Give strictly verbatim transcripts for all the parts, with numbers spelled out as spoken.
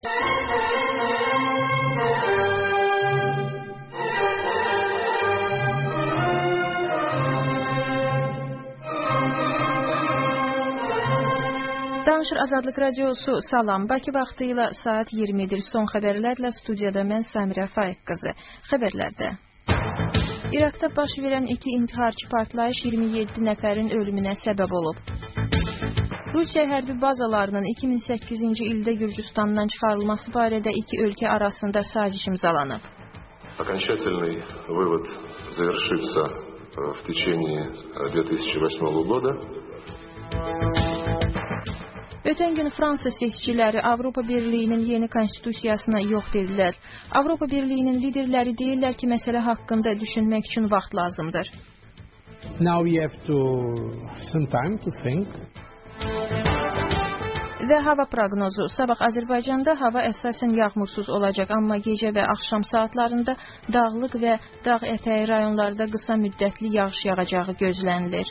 Danışır Azadlıq Radiosu, salam. Bakı vaxtı ilə saat iyirmidir. Son xəbərlərlə studiyada mən Samirə Faiq qızı. Xəbərlərdə. İraqda baş verən iki intiharçı partlayış iyirmi yeddi nəfərin ölümünə səbəb olub. Rusiya hərbi bazalarının iki min səkkizinci ildə Gürcüstandan çıxarılması barədə iki ölkə arasında saziş imzalanıb. Окончательный вывод завершится в течение две тысячи восьмого года. Ötən gün Fransa seçiciləri Avropa Birliyinin yeni konstitusiyasına yox dedilər. Avropa Birliyinin liderləri deyirlər ki, məsələ haqqında düşünmək üçün vaxt lazımdır. Now we have to some time to think. Və hava proqnozu. Sabah Azərbaycanda hava əsasən yağmursuz olacaq, amma gecə və axşam saatlarında dağlıq və dağ ətəyi rayonlarda qısa müddətli yağış yağacağı gözlənilir.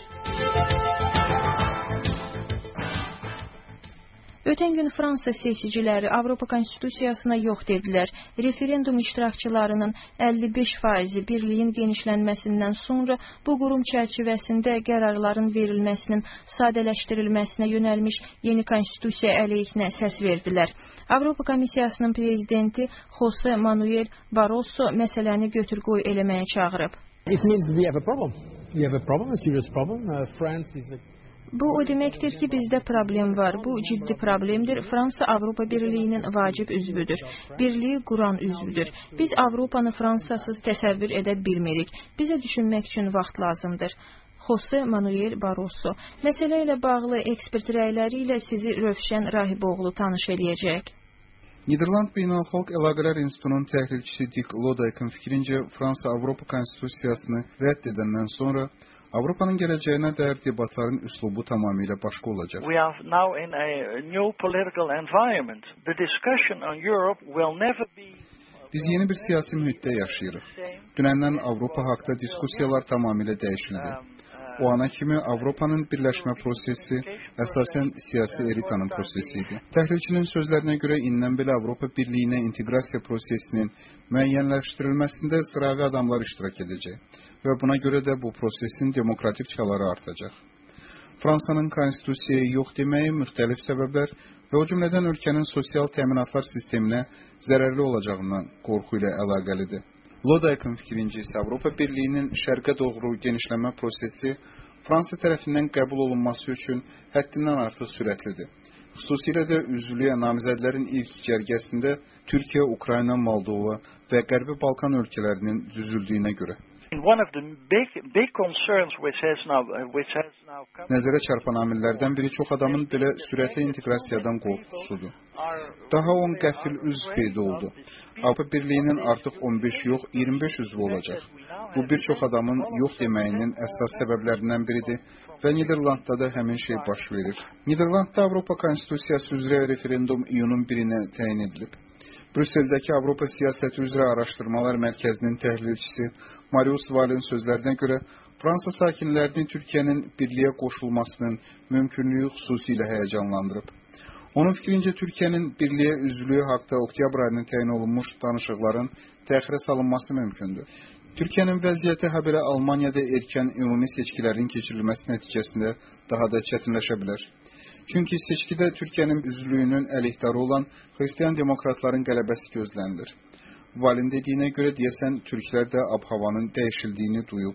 Ötən gün Fransa seçiciləri Avropa konstitusiyasına yox dedilər. Referendum iştirakçılarının əlli beş faizi birliyin genişlənməsindən sonra bu qurum çərçivəsində qərarların verilməsinin sadələşdirilməsinə yönəlmiş yeni konstitusiya əleyhinə səs verdilər. Avropa Komissiyasının prezidenti José Manuel Barroso məsələni götür-qoy eləməyə çağırıb. It means we have a problem. We have a problem, a serious problem. Uh, France is a Bu o deməkdir ki, bizdə problem var. Bu ciddi problemdir. Fransa Avropa Birliyinin vacib üzvüdür. Birliyi quran üzvüdür. Biz Avropanı Fransasız təsəvvür edə bilmirik. Bizə düşünmək üçün vaxt lazımdır. José Manuel Barroso. Məsələ ilə bağlı ekspert rəyləri ilə sizi Rövşən Rahiboğlu tanış eləyəcək. Niderland Beynəlxalq Əlaqələr İnstitutunun təhlilçisi Dick Loday'ın fikrincə Fransa Avropa konstitusiyasını rədd edəndən sonra Avropanın gələcəyinə dair debatların üslubu tamamilə başqa olacaq. We are now in a new political environment. The discussion on Europe will never be. Biz yeni bir siyasi mühitdə yaşayırıq. Dünəndən Avropa haqqında diskussiyalar tamamilə dəyişildi. O ana kimi Avropanın birləşmə prosesi əsasən siyasi elitanın prosesi idi. Təhlilçinin sözlərinə görə indən belə Avropa Birliyinə inteqrasiya prosesinin müəyyənləşdirilməsində sıravi adamlar iştirak edəcək və buna görə də bu prosesin demokratik çaları artacaq. Fransanın konstitusiyaya yox deməyi müxtəlif səbəblər və o cümlədən ölkənin sosial təminatlar sisteminə zərərli olacağından qorxu ilə əlaqəlidir. Loday'ın fikrincə isə Avropa Birliyinin şərqə doğru genişlənmə prosesi Fransa tərəfindən qəbul olunması üçün həddindən artıq sürətlidir. Xüsusilə də üzvlüyə namizədlərin ilk cərgəsində Türkiyə, Ukrayna, Moldova və Qərbi Balkan ölkələrinin düzüldüyünə görə. One of the big big concerns which has now which has now come. Nəzərə çarpan amillərdən biri çox adamın belə sürətli inteqrasiyadan qorxusudur. Daha on qəfil üzv peyda oldu. Avropa Birliyinin artıq on beş yox, iyirmi beş üzvü olacaq. Bu bir çox adamın yox deməyinin əsas səbəblərindən biridir və Niderlandda da həmin şey baş verir. Niderlandda Avropa konstitusiyası üzrə referendum iyunun birinə təyin edilib. Brüsseldəki Avropa Siyasəti üzrə Araşdırmalar Mərkəzinin təhlilçisi Marius Valin sözlərinə görə Fransa sakinlərini Türkiyənin birliyə qoşulmasının mümkünlüyü xüsusilə həyəcanlandırıb. Onun fikrincə Türkiyənin birliyə üzvlüyü haqda oktyabr ayında təyin olunmuş danışıqların təxirə salınması mümkündür. Türkiyənin vəziyyəti habelə Almaniyada erkən ümumi seçkilərin keçirilməsi nəticəsində daha da çətinləşə bilər. Çünki seçkidə Türkiyənin üzvlüyünün əleyhdarı olan Xristian demokratların qələbəsi gözlənilir. Valin dediyinə görə deyəsən Türklər də ab-havanın dəyişildiyini duyub.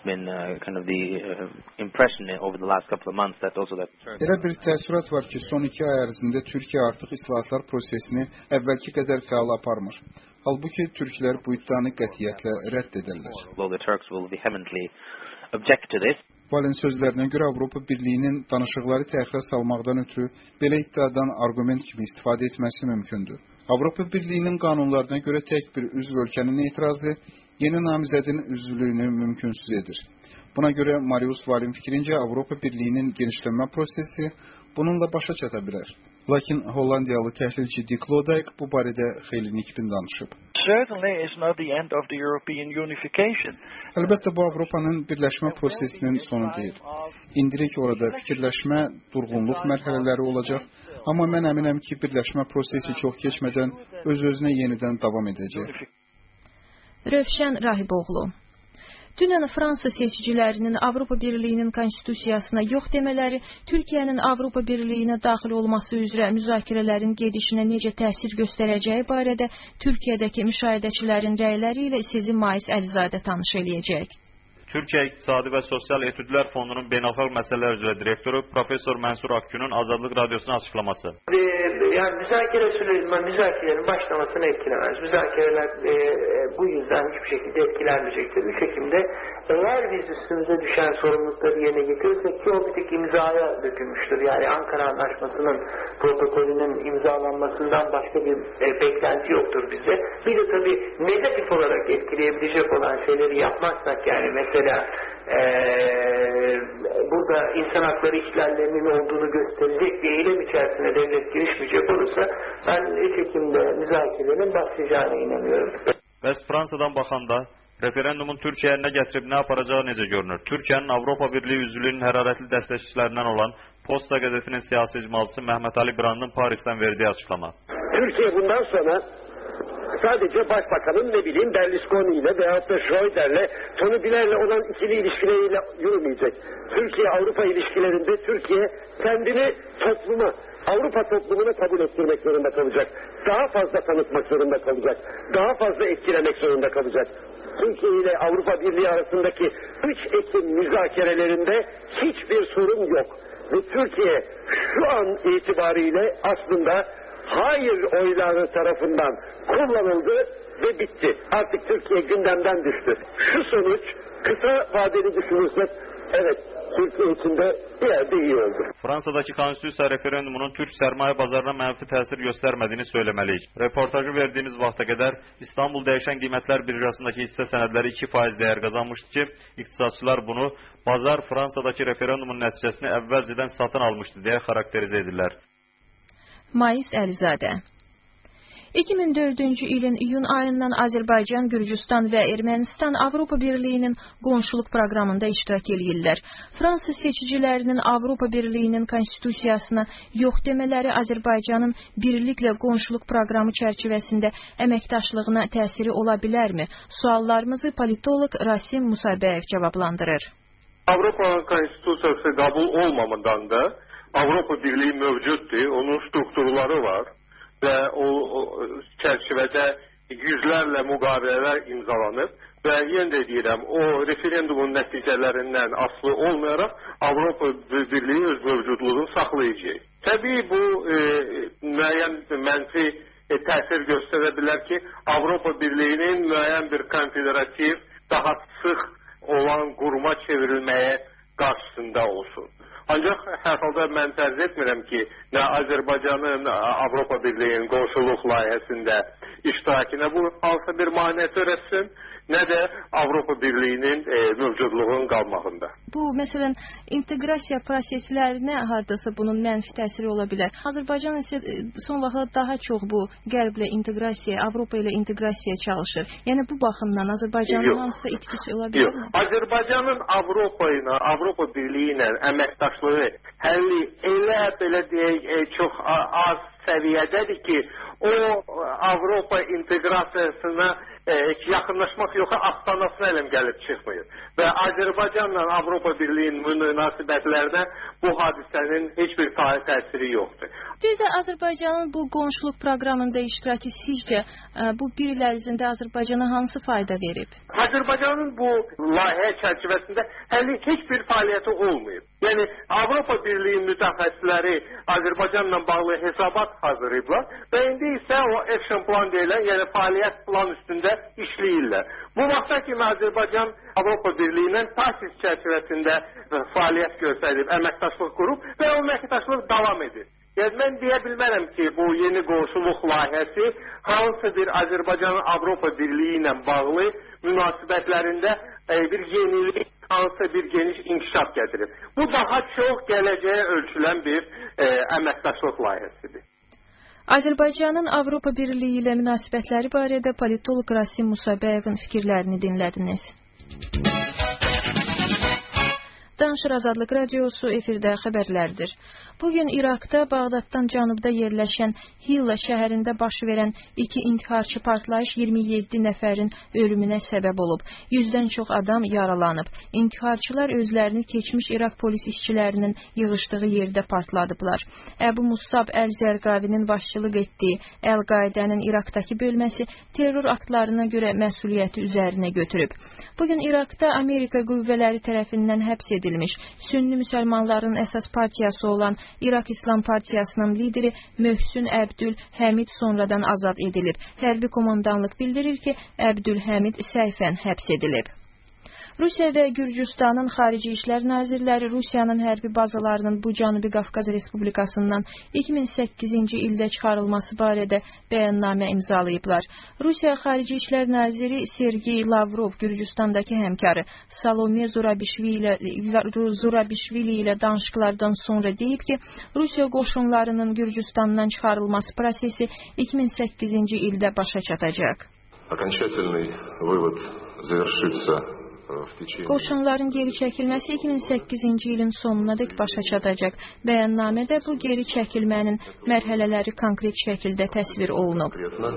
Elə bir təəssürat var ki, son iki ay ərzində Türkiyə artıq islahatlar prosesini əvvəlki qədər fəal aparmır. Halbuki Türklər bu iddianı qətiyyətlə rədd edirlər. Valin sözlərinə görə Avropa Birliyinin danışıqları təxirə salmaqdan ötürü belə iddiadan arqument kimi istifadə etməsi mümkündür. Avropa Birliyinin qanunlarına görə tək bir üzv ölkənin etirazı yeni namizədin üzvlüyünü mümkünsüz edir. Buna görə Marius Valin fikrincə Avropa Birliyinin genişlənmə prosesi bununla başa çata bilər. Lakin Hollandiyalı təhlilçi Dick Loday bu barədə xeyli nikbin danışıb. certainly is not the end of the European unification. Əlbəttə bu Avropanın birləşmə prosesinin sonu deyil. İndirik orada fikirləşmə, durğunluq mərhələləri olacaq, amma mən əminəm ki, birləşmə prosesi çox keçmədən öz-özünə yenidən davam edəcək. Rövşən Rahiboğlu. Dünən Fransa seçicilərinin Avropa Birliyinin konstitusiyasına yox demələri Türkiyənin Avropa Birliyinə daxil olması üzrə müzakirələrin gedişinə necə təsir göstərəcəyi barədə Türkiyədəki müşahidəçilərin rəyləri ilə sizi Mais Əlizadə tanış eləyəcək. Türkiyə İqtisadi və Sosial Etüdlər Fondunun Beynəlxalq Məsələlər üzrə direktoru Profesör Mənsur Akgünün Azadlıq Radiosu'na açıklaması. E, yani müzakere sürecinde müzakerelerin başlamasını etkilemez. Müzakereler e, bu yüzden hiçbir şekilde etkilenmeyecektir. üç Ekim'de eğer biz üstümüze düşen sorumlulukları yerine getirirsek ki o bir tek imzaya dökülmüştür. Yani Ankara Anlaşması'nın protokolünün imzalanmasından başka bir e, beklenti yoktur bize. Bir de tabii negatif olarak etkileyebilecek olan şeyleri yapmazsak yani mesela Mesela e, burada insan hakları ihlallerinin olduğunu gösterecek bir eylem içerisine devlet girişmeyecek olursa ben üç Ekim'de müzakerelerin başlayacağına inanıyorum. Bəs Fransadan baxanda referendumun Türkiyəyə nə gətirib, nə aparacağı necə görünür? Türkiyənin Avropa Birliyi üzvlüyünün hərarətli dəstəkçilərindən olan Posta qəzetinin siyasi icmalçısı Mehmet Ali Brand'ın Paris'ten verdiği açıklama. Türkiye bundan sonra sadece başbakanın ne bileyim Berlusconi ile veyahut da Schroeder'le, Tony Blair'le olan ikili ilişkileriyle yürümeyecek. Türkiye-Avrupa ilişkilerinde Türkiye kendini topluma, Avrupa toplumuna kabul ettirmek zorunda kalacak. Daha fazla tanıtmak zorunda kalacak. Daha fazla etkilemek zorunda kalacak. Türkiye ile Avrupa Birliği arasındaki üç Ekim müzakerelerinde hiçbir sorun yok. Ve Türkiye şu an itibariyle aslında hayır oyları tarafından kullanıldı ve bitti. Artık Türkiye gündemden düştü. Şu sonuç kısa vadeli düşünürsek evet Türkiye içinde bir yerde iyi oldu. Fransa'daki konstitusiya referendumunun Türk sərmayə bazarına mənfi təsir göstərmədiyini söyləməliyik. Reportajı verdiğimiz vaxta qədər İstanbul Dəyişən Qiymətlər Birjasındakı hissə sənədləri iki faiz dəyər qazanmışdı ki, iqtisadçılar bunu bazar Fransadakı referendumun nəticəsini əvvəlcədən satın almışdı deyə xarakterizə edirlər. Mais Əlizadə. iki min dördüncü ilin iyun ayından Azərbaycan, Gürcüstan və Ermənistan Avropa Birliyinin qonşuluq proqramında iştirak edirlər. Fransa seçicilərinin Avropa Birliyinin konstitusiyasına yox demələri Azərbaycanın birliklə qonşuluq proqramı çərçivəsində əməkdaşlığına təsiri ola bilərmi? Suallarımızı politolog Rasim Musabəyev cavablandırır. Avropa konstitusiyası qəbul olmamadan da Avropa Birliği mövcuddur, onun strukturları var. Və o, o çərçivədə yüzlərlə müqavilələr imzalanıb və yenə də deyirəm, o referendumun nəticələrindən asılı olmayaraq Avropa Birliyi öz mövcudluğunu saxlayacaq. Təbii bu e, müəyyən mənfi e, təsir göstərə bilər ki, Avropa Birliyinin müəyyən bir konfederativ, daha sıx olan quruma çevrilməyə qarşısında olsun. Ancaq hər halda mən tərz etmirəm ki, nə Azərbaycanın Avropa Birliyinin qonşuluq layihəsində iştirakına bu hansı bir maneə törətsin, nə də Avropa Birliyinin e, mövcudluğunun qalmağında. Bu, məsələn, inteqrasiya proseslərinə hardasa bunun mənfi təsiri ola bilər. Azərbaycan isə son vaxtlarda daha çox bu qərblə inteqrasiya, Avropa ilə inteqrasiya çalışır. Yəni bu baxımdan Azərbaycanın hansısa etkisi ola bilər mi? Azərbaycanın Avropa ilə, Avropa Birliyi ilə əməkdaşlığı həlli elə belə deyək, e, çox az səviyyədədir ki, o Avropa inteqrasiyasına e, yaxınlaşmaq yox, astanasına eləm gəlib çıxmıyor. Və Azərbaycanla Avropa Birliyinin münasibətlərinə bu hadisənin heç bir təsiri yoxdur. Bir də Azərbaycanın bu qonşuluq proqramında iştirakı sizcə bu bir il ərzində Azərbaycana hansı fayda verib? Azərbaycanın bu layihə çərçivəsində hələ heç bir fəaliyyəti olmayıb. Yəni Avropa Birliyi mütəxəssisləri Azərbaycanla bağlı hesabat hazırlayıblar və indi isə o action plan deyilən, yəni fəaliyyət plan üstündə işləyirlər. Bu vaxta kimi Azərbaycan Avropa Birliyi ilə tasis çərçivəsində fəaliyyət göstərib, əməkdaşlıq qurub və o əməkdaşlıq davam edir. Yəni mən deyə bilmərəm ki, bu yeni qonşuluq layihəsi hansı bir Azərbaycanın Avropa Birliyi ilə bağlı münasibətlərində e, bir yenilik, hansı bir geniş inkişaf gətirib. Bu daha çox gələcəyə ölçülən bir e, əməkdaşlıq layihəsidir. Azərbaycanın Avropa Birliyi ilə münasibətləri barədə politoloq Rasim Musabəyevin fikirlərini dinlədiniz. Danışır Azadlıq Radiosu, efirdə xəbərlərdir. Bugün İraqda, Bağdaddan cənubda yerləşən Hilla şəhərində baş verən iki intiharçı partlayış iyirmi yeddi nəfərin ölümünə səbəb olub. Yüzdən çox adam yaralanıb. İntiharçılar özlərini keçmiş İraq polis işçilərinin yığışdığı yerdə partladıblar. Əbu Musab Əl-Zərqavinin başçılıq etdiyi Əl-Qaidənin İraqdakı bölməsi terror aktlarına görə məsuliyyəti üzərinə götürüb. Bugün İraqda Amerika qüvvələri tərəfindən həbs edilmiş Sünni müsəlmanların əsas partiyası olan İraq İslam Partiyasının lideri Möhsün Əbdül Həmid sonradan azad edilib. Hərbi komandanlıq bildirir ki, Əbdül Həmid səhvən həbs edilib. Rusiya və Gürcüstanın Xarici İşlər Nazirləri Rusiyanın hərbi bazalarının bu Cənubi Qafqaz Respublikasından iki min səkkizinci ildə çıxarılması barədə bəyannamə imzalayıblar. Rusiya Xarici İşlər Naziri Sergey Lavrov Gürcüstandakı həmkarı Salome Zurabishvili ilə, Zurabishvili ilə danışıqlardan sonra deyib ki, Rusiya qoşunlarının Gürcüstandan çıxarılması prosesi iki min səkkizinci ildə başa çatacaq. Окончательный вывод завершится. Qoşunların geri çəkilməsi iki min səkkizinci ilin sonunadək başa çatacaq. Bəyannamədə bu geri çəkilmənin mərhələləri konkret şəkildə təsvir olunub.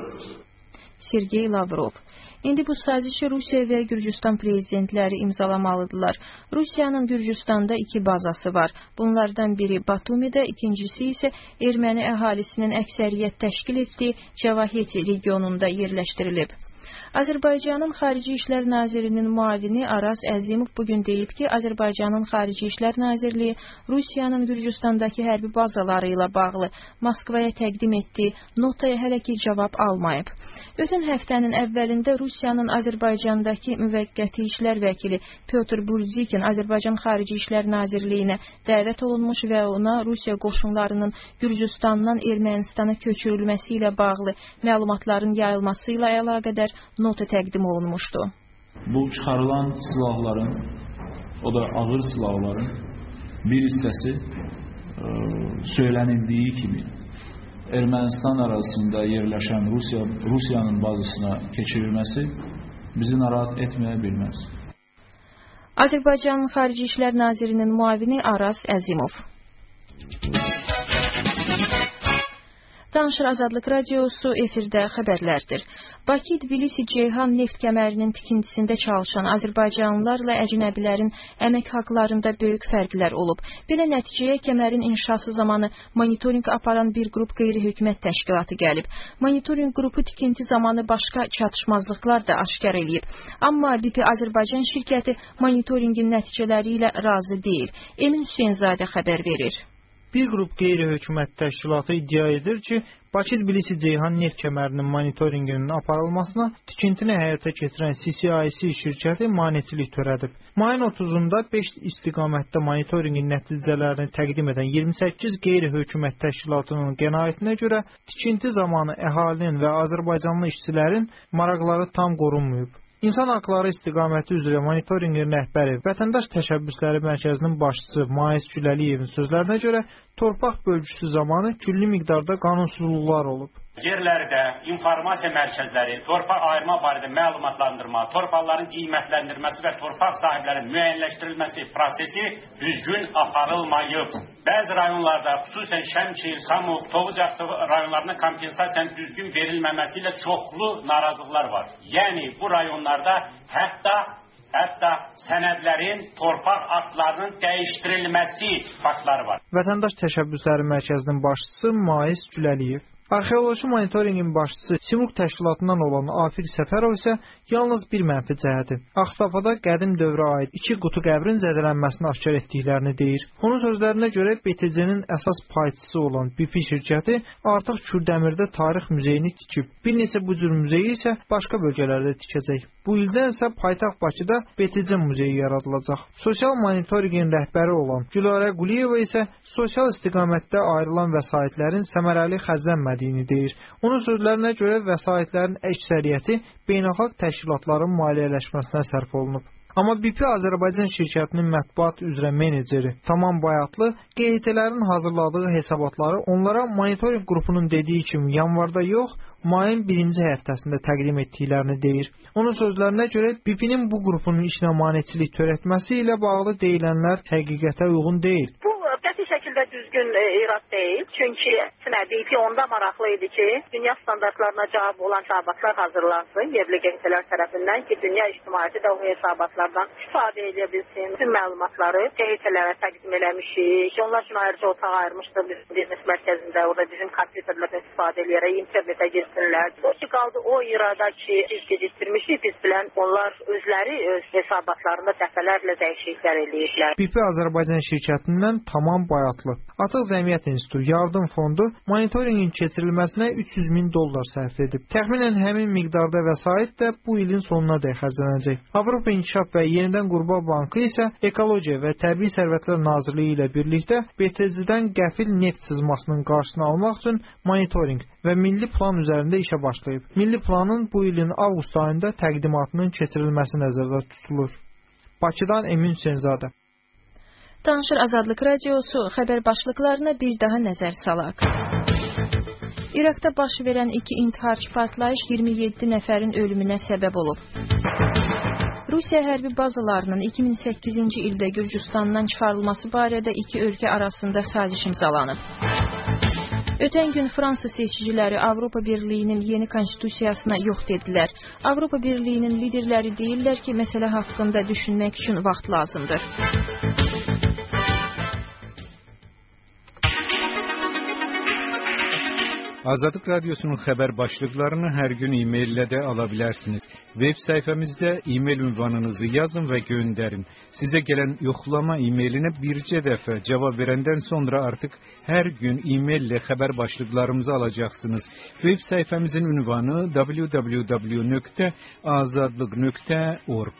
Sergey Lavrov. İndi bu sazişi Rusiya və Gürcüstan prezidentləri imzalamalıdırlar. Rusiyanın Gürcüstanda iki bazası var. Bunlardan biri Batumidə, ikincisi isə erməni əhalisinin əksəriyyət təşkil etdiyi Cavaheti regionunda yerləşdirilib. Azərbaycanın Xarici İşlər Nazirinin müavini Araz Əzimov bugün deyib ki, Azərbaycanın Xarici İşlər Nazirliyi Rusiyanın Gürcüstandakı hərbi bazaları ilə bağlı Moskvaya təqdim etdiyi notaya hələ ki cavab almayıb. Ötən həftənin əvvəlində Rusiyanın Azərbaycandakı müvəqqəti işlər vəkili Pyotr Burzikin Azərbaycan Xarici İşlər Nazirliyinə dəvət olunmuş və ona Rusiya qoşunlarının Gürcüstandan Ermənistana köçürülməsi ilə bağlı məlumatların yayılması ilə əlaqədar nota təqdim olunmuşdu. Bu çıxarılan silahların, o da ağır silahların bir hissəsi e, söylənildiyi kimi Ermənistan arasında yerləşən Rusiya, Rusiyanın bazasına keçirilməsi bizi narahat etməyə bilməz. Azərbaycanın Xarici İşlər Nazirinin müavini Araz Əzimov. Danışır Azadlıq Radiosu, efirdə xəbərlərdir. Bakı-Tbilisi-Ceyhan neft kəmərinin tikintisində çalışan Azərbaycanlılarla əcnəbilərin əmək haqlarında böyük fərqlər olub. Belə nəticəyə kəmərin inşası zamanı monitorinq aparan bir qrup qeyri-hökumət təşkilatı gəlib. Monitorinq qrupu tikinti zamanı başqa çatışmazlıqlar da aşkar eləyib. Amma B P Azərbaycan şirkəti monitorinqin nəticələri ilə razı deyil. Emin Hüseynzadə xəbər verir. Bir qrup qeyri-hökumət təşkilatı iddia edir ki, Bakı-Tbilisi-Ceyhan neft kəmərinin monitorinqinin aparılmasına tikintini həyata keçirən C C I C şirkəti maneçilik törədib. Mayın otuzunda beş istiqamətdə monitorinqin nəticələrini təqdim edən iyirmi səkkiz qeyri-hökumət təşkilatının qənaətinə görə tikinti zamanı əhalinin və Azərbaycanlı işçilərin maraqları tam qorunmayıb. İnsan haqları istiqaməti üzrə monitorinqin rəhbəri, Vətəndaş Təşəbbüsləri Mərkəzinin başçısı Mais Cüləliyevin sözlərinə görə torpaq bölgüsü zamanı külli miqdarda qanunsuzluqlar olub. Yerlərdə informasiya mərkəzləri, torpaq ayırma barədə məlumatlandırma, torpaqların qiymətləndirməsi və torpaq sahiblərinin müəyyənləşdirilməsi prosesi düzgün aparılmayıb. Bəzi rayonlarda, xüsusən Şəmkir, Samux, Tovuz-Yaxsı rayonlarına kompensasiyanın düzgün verilməməsi ilə çoxlu narazılıqlar var. Yəni, bu rayonlarda hətta Hətta sənədlərin, torpaq aktlarının dəyişdirilməsi faktları var. Vətəndaş Təşəbbüsləri Mərkəzinin başçısı Mais Cüləliyev. Arxeoloji monitorinqin başçısı Simuk təşkilatından olan Afir Səfərov isə yalnız bir mənfi cəhəti. Ağstafada qədim dövrə aid iki qutu qəbrin zədələnməsini aşkar etdiklərini deyir. Onun sözlərinə görə B T C-nin əsas payçısı olan B P şirkəti artıq Kürdəmirdə tarix muzeyini tikib. Bir neçə bu cür muzeyi isə başqa bölgələrdə tikəcək. Bu ildən isə paytaxt Bakıda B T C muzeyi yaradılacaq. Sosial monitorinqin rəhbəri olan Gülarə Quliyeva isə sosial istiqamətdə ayrılan vəsaitlərin səmərəli xərclənmədiyini deyir. Onun sözlərinə görə vəsaitlərin əksəriyyəti beynəlxalq təşkilatların maliyyələşməsinə sərf olunub. Amma B P Azərbaycan şirkətinin mətbuat üzrə meneceri Tamam Bayatlı Q E T-lərin hazırladığı hesabatları onlara monitorinq qrupunun dediyi kimi yanvarda yox, mayın birinci həftəsində təqdim etdiklərini deyir. Onun sözlərinə görə B P-nin bu qrupunun işinə maneçilik törətməsi ilə bağlı deyilənlər həqiqətə uyğun deyil. Qəti şəkildə düzgün e, irad deyil. Çünki B P onda maraqlı idi ki, dünya standartlarına cavab olan hesabatlar hazırlansın yerli qeydiyyatçılar tərəfindən ki, dünya ictimaiyyəti də o hesabatlardan istifadə edə bilsin. Bütün məlumatları qeydiyyatçılara təqdim eləmişik. Onlar üçün ayrıca otaq ayırmışdı bizim biznes mərkəzində. Orada bizim kompüterlərdən istifadə edərək internetə girsinlər. O ki, qaldı o irada ki, biz gecikdirmişik. Biz bilən onlar özləri öz hesabatlarında dəfələrlə dəyişikliklər eləyirlər. B P Azərbaycan şirkətindən Tamam Bayatlı Açıq Cəmiyyət İnstitutu Yardım Fondu monitorinqin keçirilməsinə üç yüz min dollar sərf edib. Təxminən həmin miqdarda vəsait də bu ilin sonuna dək xərclənəcək. Avropa İnkişaf və Yenidən Qurba Bankı isə Ekologiya və Təbii Sərvətlər Nazirliyi ilə birlikdə B T C-dən qəfil neft sızmasının qarşısını almaq üçün monitorinq və milli plan üzərində işə başlayıb. Milli planın bu ilin avqust ayında təqdimatının keçirilməsi nəzərdə tutulur. Bakıdan Emin Hüseynzadə. Danışır Azadlıq Radiosu xəbər başlıqlarına bir daha nəzər salaq. İraqda baş verən iki intiharçı partlayış iyirmi yeddi nəfərin ölümünə səbəb olub. Rusiya hərbi bazalarının iki min səkkizinci ildə Gürcüstandan çıxarılması barədə iki ölkə arasında saziş imzalanıb. Ötən gün Fransa seçiciləri Avropa Birliyinin yeni konstitusiyasına yox dedilər. Avropa Birliyinin liderləri deyirlər ki, məsələ haqqında düşünmək üçün vaxt lazımdır. Azadlıq Radiosunun xəbər başlıqlarını hər gün e-maillə də ala bilərsiniz. Web səhifəmizdə e-mail ünvanınızı yazın və göndərin. Sizə gələn yoxlama e-mailinə bircə dəfə cavab verəndən sonra artıq hər gün e-maillə xəbər başlıqlarımızı alacaqsınız. Web səhifəmizin ünvanı w w w nöqtə azadlıq nöqtə org.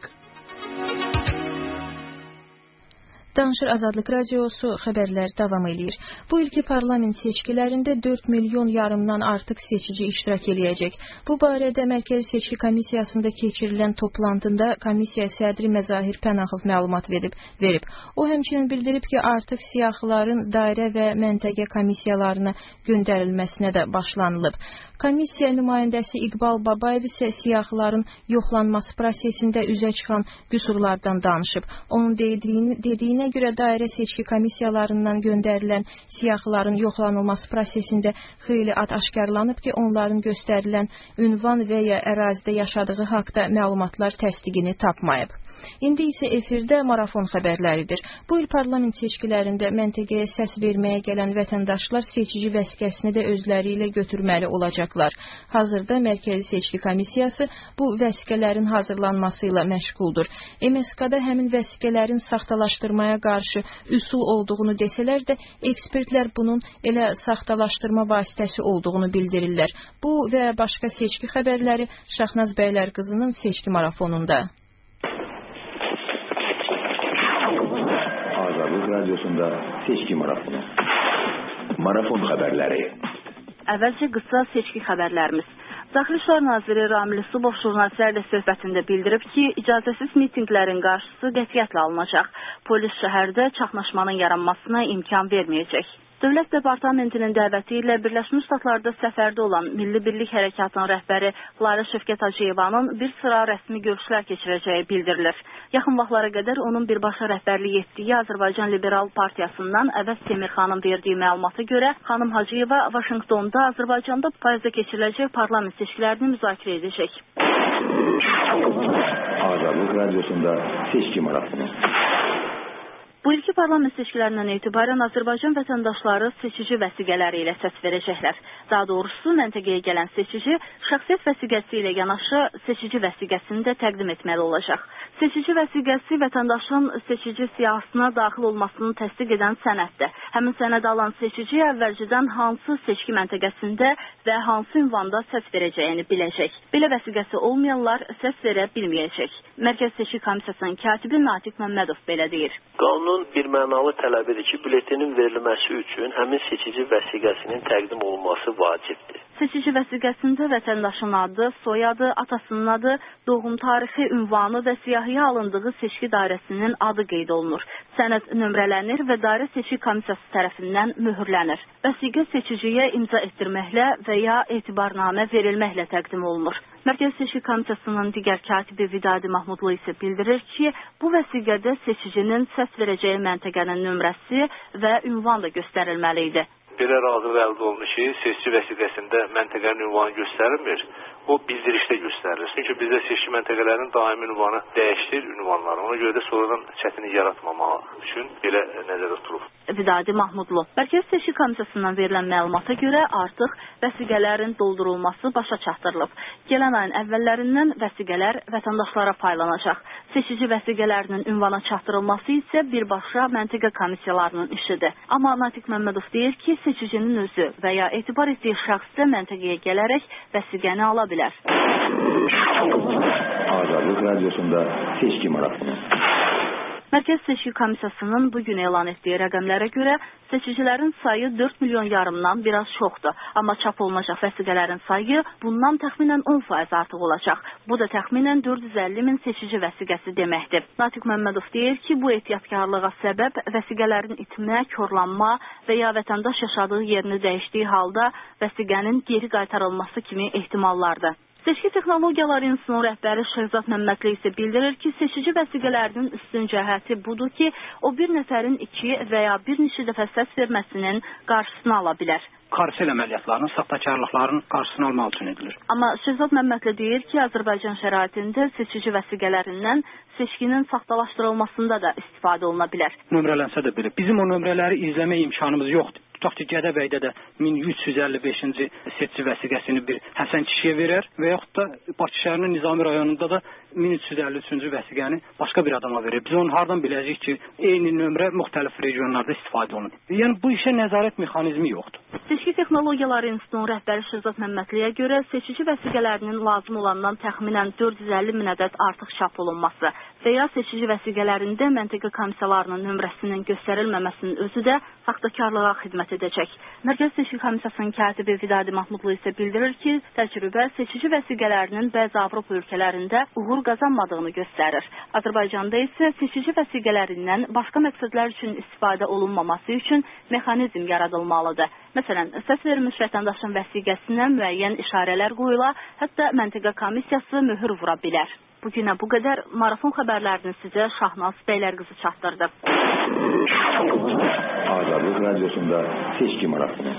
Danışır Azadlıq Radiosu xəbərlər davam edir. Bu ilki parlament seçkilərində dörd milyon yarımdan artıq seçici iştirak eləyəcək. Bu barədə Mərkəzi Seçki Komissiyasında keçirilən toplantıda komissiya sədri Məzahir Pənaxov məlumat verib. verib. O həmçinin bildirib ki, artıq siyahıların dairə və məntəqə komissiyalarına göndərilməsinə də başlanılıb. Komissiya nümayəndəsi İqbal Babayev isə siyahıların yoxlanması prosesində üzə çıxan qüsurlardan danışıb. Onun dediyini, dediyinə görə dairə seçki komissiyalarından göndərilən siyahıların yoxlanılması prosesində xeyli ad aşkarlanıb ki, onların göstərilən ünvan və ya ərazidə yaşadığı haqda məlumatlar təsdiqini tapmayıb. İndi isə efirdə marafon xəbərləridir. Bu il parlament seçkilərində məntəqəyə səs verməyə gələn vətəndaşlar seçici vəsiqəsini də özləri ilə götürməli olacaqlar. Hazırda Mərkəzi Seçki Komissiyası bu vəsiqələrin hazırlanması ilə məşğuldur. M S K-da həmin vəsiqələrin saxtalaşdırmaya qarşı üsul olduğunu desələr də, ekspertlər bunun elə saxtalaşdırma vasitəsi olduğunu bildirirlər. Bu və başqa seçki xəbərləri Şahnaz Bəylər qızının seçki marafonunda. Azadlıq Radiosunda seçki marafonu. Marafon xəbərləri. Əvvəlcə qısa seçki xəbərlərimiz. Daxili İşlər Naziri Ramil Subov jurnalistlərlə söhbətində bildirib ki, icazəsiz mitinqlərin qarşısı qətiyyətlə alınacaq. Polis şəhərdə çaxnaşmanın yaranmasına imkan verməyəcək. Dövlət Departamentinin dəvəti ilə Birləşmiş Ştatlarda səfərdə olan Milli Birlik Hərəkatının rəhbəri Lara Şövkət Hacıyevanın bir sıra rəsmi görüşlər keçirəcəyi bildirilir. Yaxın vaxtlara qədər onun birbaşa rəhbərlik etdiyi Azərbaycan Liberal Partiyasından Əvəz Temirxanın verdiyi məlumata görə xanım Hacıyeva Vaşinqtonda Azərbaycanda payızda keçiriləcək parlament seçkilərini müzakirə edəcək. Azadlıq Radiosunda seçki marafonu. Bu ilki parlament seçkilərindən etibarən Azərbaycan vətəndaşları seçici vəsiqələri ilə səs verəcəklər. Daha doğrusu, məntəqəyə gələn seçici şəxsiyyət vəsiqəsi ilə yanaşı seçici vəsiqəsini də təqdim etməli olacaq. Seçici vəsiqəsi vətəndaşın seçici siyahısına daxil olmasını təsdiq edən sənəddir. Həmin sənəd alan seçici əvvəlcədən hansı seçki məntəqəsində və hansı ünvanda səs verəcəyini biləcək. Belə vəsiqəsi olmayanlar səs verə bilməyəcək. Mərkəzi Seçki Komissiyasının katibi Natiq Məmmədov belə deyir. Qanun bir mənalı tələb edir ki, bülletinin verilməsi üçün həmin seçici vəsiqəsinin təqdim olunması vacibdir. Seçici vəsiqəsində vətəndaşın adı, soyadı, atasının adı, doğum tarixi, ünvanı və siyahıya alındığı seçki dairəsinin adı qeyd olunur. Sənəd nömrələnir və dairə seçki komissiyası tərəfindən mühürlənir. Vəsiqə seçiciyə imza etdirməklə və ya etibarnamə verilməklə təqdim olunur. Mərkəzi Seçki Komissiyasının digər katibi Vidadi Mahmudlu isə bildirir ki, bu vəsiqədə seçicinin səs verəcəyi məntəqənin nömrəsi və ünvan da göstərilməli idi. Belə razılıq əldə olunur ki, seçici vəsiqəsində məntəqənin ünvanı göstərilmir, o bildirişdə göstərilir. Çünki bizdə seçki məntəqələrinin daimi ünvanı dəyişdir ünvanları. Ona görə də sonradan çətinlik yaratmamaq üçün belə nəzərdə tutulub. Vidadi Mahmudlu. Mərkəzi Seçki Komissiyasından verilən məlumata görə artıq vəsiqələrin doldurulması başa çatdırılıb. Gələn ayın əvvəllərindən vəsiqələr vətəndaşlara paylanacaq. Seçici vəsiqələrinin ünvana çatdırılması isə birbaşa məntəqə komissiyalarının işidir. Amma Natiq Məmmədov deyir ki, seçicinin özü və ya etibar etdiyi şəxs də məntəqəyə gələrək vəsiqəni ala bilər. Azadlıq Radiosunda seçki marafonu. Mərkəzi Seçki Komissiyasının bugün elan etdiyi rəqəmlərə görə seçicilərin sayı dörd milyon yarımdan biraz çoxdur. Amma çap olunacaq vəsiqələrin sayı bundan təxminən on faiz artıq olacaq. Bu da təxminən dörd yüz əlli min seçici vəsiqəsi deməkdir. Natiq Məmmədov deyir ki, bu ehtiyatkarlığa səbəb vəsiqələrin itmə, korlanma və ya vətəndaş yaşadığı yerini dəyişdiyi halda vəsiqənin geri qaytarılması kimi ehtimallardır. Seçki Texnologiyaları İnstitutunun rəhbəri Şehzad Məmmədli isə bildirir ki, seçici vəsiqələrinin üstün cəhəti budur ki, o bir nəfərin iki və ya bir neçə dəfə səs verməsinin qarşısını ala bilər. Karsel əməliyyatlarının, saxtakarlıqların qarşısını almaq üçün edilir. Amma Şehzad Məmmədli deyir ki, Azərbaycan şəraitində seçici vəsiqələrindən seçkinin saxtalaşdırılmasında da istifadə oluna bilər. Nömrələnsə də belə. Bizim o nömrələri izləmə imkanımız yoxdur. Tutaq ki, Gədəbəydə də min üç yüz əlli beşinci seçici vəsiqəsini bir Həsən kişiyə verər və yaxud da Bakı şəhərinin Nizami rayonunda da min üç yüz əlli üçüncü vəsiqəni başqa bir adama verir. Biz onu hardan biləcəyik ki, eyni nömrə müxtəlif regionlarda istifadə olunur. Yəni bu işə nəzarət mexanizmi yoxdur. Seçki Texnologiyaları İnstitutunun rəhbəri Şehzad Məmmədliyə görə seçici vəsiqələrinin lazım olandan təxminən dörd yüz əlli min ədəd artıq çap olunması və ya seçici vəsiqələrində məntəqə komissiyalarının nömrəsinin göstərilməməsinin özü də saxtakarlığa xidmət edəcək. Mərkəzi Seçki Komissiyasının katibi Vidadi Mahmudlu isə bildirir ki, təcrübə seçici vəsiqələrinin bəzi Avropa ölkələrində uğur qazanmadığını göstərir. Azərbaycanda isə seçici vəsiqələrindən başqa məqsədlər üçün istifadə olunmaması üçün mexanizm yaradılmalıdır. Məsələn, səs verilmiş vətəndaşın vəsiqəsinə müəyyən işarələr qoyula, hətta məntəqə komissiyası möhür vura bilər. Bugünə bu qədər marafon xəbərlərini sizə Şahnaz Bəylərqızı çatdırdı. Azadlıq Radiosunda seçki marafonu.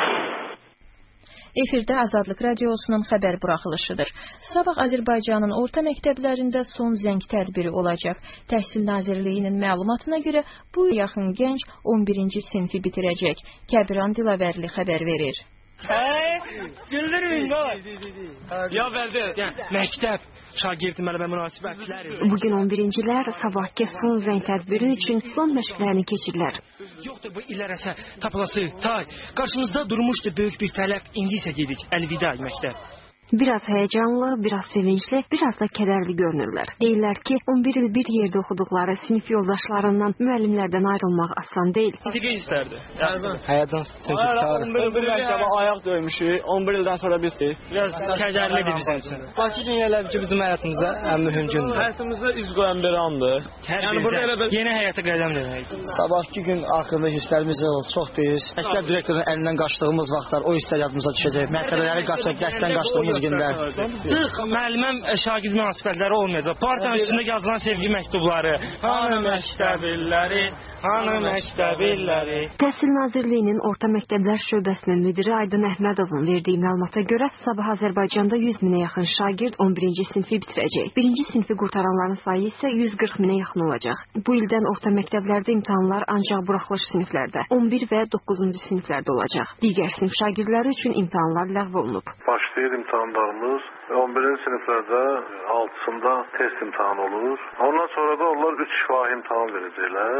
Efirdə Azadlıq Radiosunun xəbər buraxılışıdır. Sabah Azərbaycanın orta məktəblərində son zəng tədbiri olacaq. Təhsil Nazirliyinin məlumatına görə bu yaxın gənc on birinci sinfi bitirəcək. Kəbiran Dilavərli xəbər verir. Güldürün qoy. Ya verdi. Məktəb şagird müəllimə münasibətləri. Bugün on birincilər sabahki son zəng tədbiri üçün son məşqlərini keçirlər. Yoxdur bu illərəsə tapılası tay. Qarşımızda durmuşdu böyük bir tələb. İndi isə gedik əlvida məktəb. Biraz heyecanlı, biraz sevinçli, biraz da kederli görünürler. Deyirlər ki, on bir il bir yerde okuduqları sinif yoldaşlarından, müəllimlərdən ayrılmaq asan değil. İntiqə istərdi. Heyecan çünkü tarih. on bir məktəbə ayaq döymüşük, on bir ildən sonra bizdir. Biraz kədərlidir bizim üçün. Bakı gün elə ki, bizim həyatımızda ən mühüm gündür. Həyatımızda iz qoyan bir andır. Yəni burada elə bir yeni həyata qədəm deməkdir. Sabahki gün haqqında hisslərimiz çox pis. Məktəb direktorunun əlindən qaçdığımız vaxtlar o hisslər yadımıza düşəcək. Məktəbləri qaçıb, dərsdən qaçdığımız günlər. Sıx müəlliməm şagird münasibətləri olmayacaq. Partiyanın üstündə yazılan sevgi məktubları, hanı məktəb illəri, hanı məktəb illəri. Təhsil Nazirliyinin Orta Məktəblər Şöbəsinin müdiri Aydın Əhmədovun verdiyi məlumata görə sabah Azərbaycanda yüz minə yaxın şagird on birinci sinfi bitirəcək. Birinci sinfi qurtaranların sayı isə yüz qırx minə yaxın olacaq. Bu ildən orta məktəblərdə imtahanlar ancaq buraxılış siniflərdə, on bir və doqquzuncu siniflərdə olacaq. Digər sinif şagirdləri üçün imtahanlar ləğv olunub. Başlayır imtahanlarımız. on birinci siniflərdə altısında test imtahanı olur. Ondan sonra da onlar üç şifahi imtahan verəcəklər. Heç bir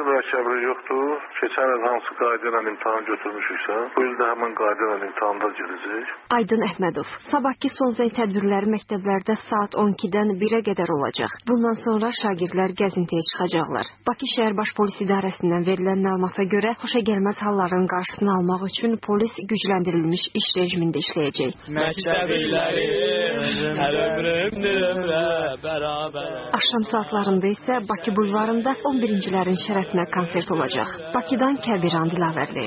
Geometri mürəkkəbli yoxdur. Keçən il hansı qayda ilə imtahan götürmüşüksə, bu il də həmin qayda ilə imtahanda gedəcək. Aydın Əhmədov, sabahki son zəng tədbirləri məktəblərdə saat on ikidən birə qədər olacaq. Bundan sonra şagirdlər gəzintiyə çıxacaqlar. Bakı şəhər baş polis idarəsindən verilən məlumata görə xoşagəlməz halların qarşısını almaq üçün polis gücləndirilmiş iş rejimində işləyəcək. Məktəb illəri hər ömrümdür ömrə bərabər. Axşam saatlarında isə Bakı bulvarında on birincilərin şərəfinə konsert olacaq. Bakıdan Kəbiran Dilavərli.